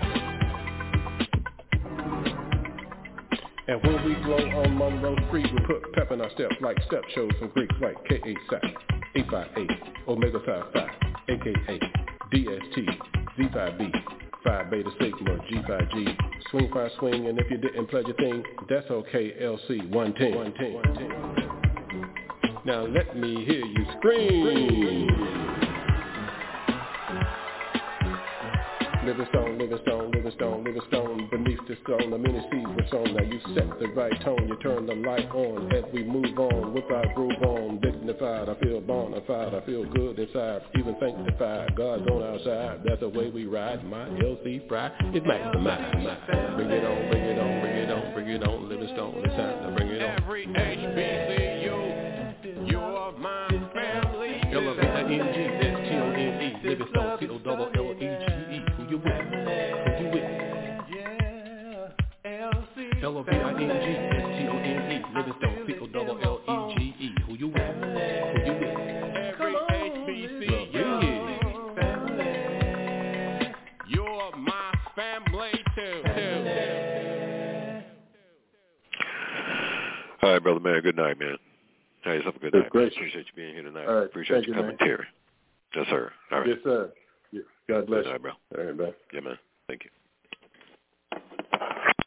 And when we blow on Monroe Street, we put pep in our steps like step shows from Greeks like K A. Sack. eight five eight, Omega five five, a k a. D S T, Z five B, Phi Beta Sigma, G five G, swing fire swing, and if you didn't pledge a thing, that's okay, L C one ten. Now let me hear you scream. Livingstone, Livingstone, Livingstone, Livingstone, beneath the stone, the many seeds were sown. Now you set the right tone, you turn the light on as we move on, with our groove on, dignified, I feel bona fide, I feel good inside, even sanctified, God's on our side, that's the way we ride, my L C pride is maximized. Bring it on, bring it on, bring it on, bring it on, Livingstone, it's time to bring it on. Every H B C U, you're my family. L of N G, S T O N E, Livingstone, C O double L E G. L O V I N G, S T O N E, Livingstone, C O double L E G E. Who you with? Who you with? Every H B C U, family. You're my family too. All right, brother man. Good night, man. Have yourself a good night. Great. Appreciate you being here tonight. All right. Appreciate Thank you you, coming, man. Terry. Yes, sir. All right. Yes, sir. Yeah. God bless good night, you. bro. All right, bye. Yeah, man. Thank you.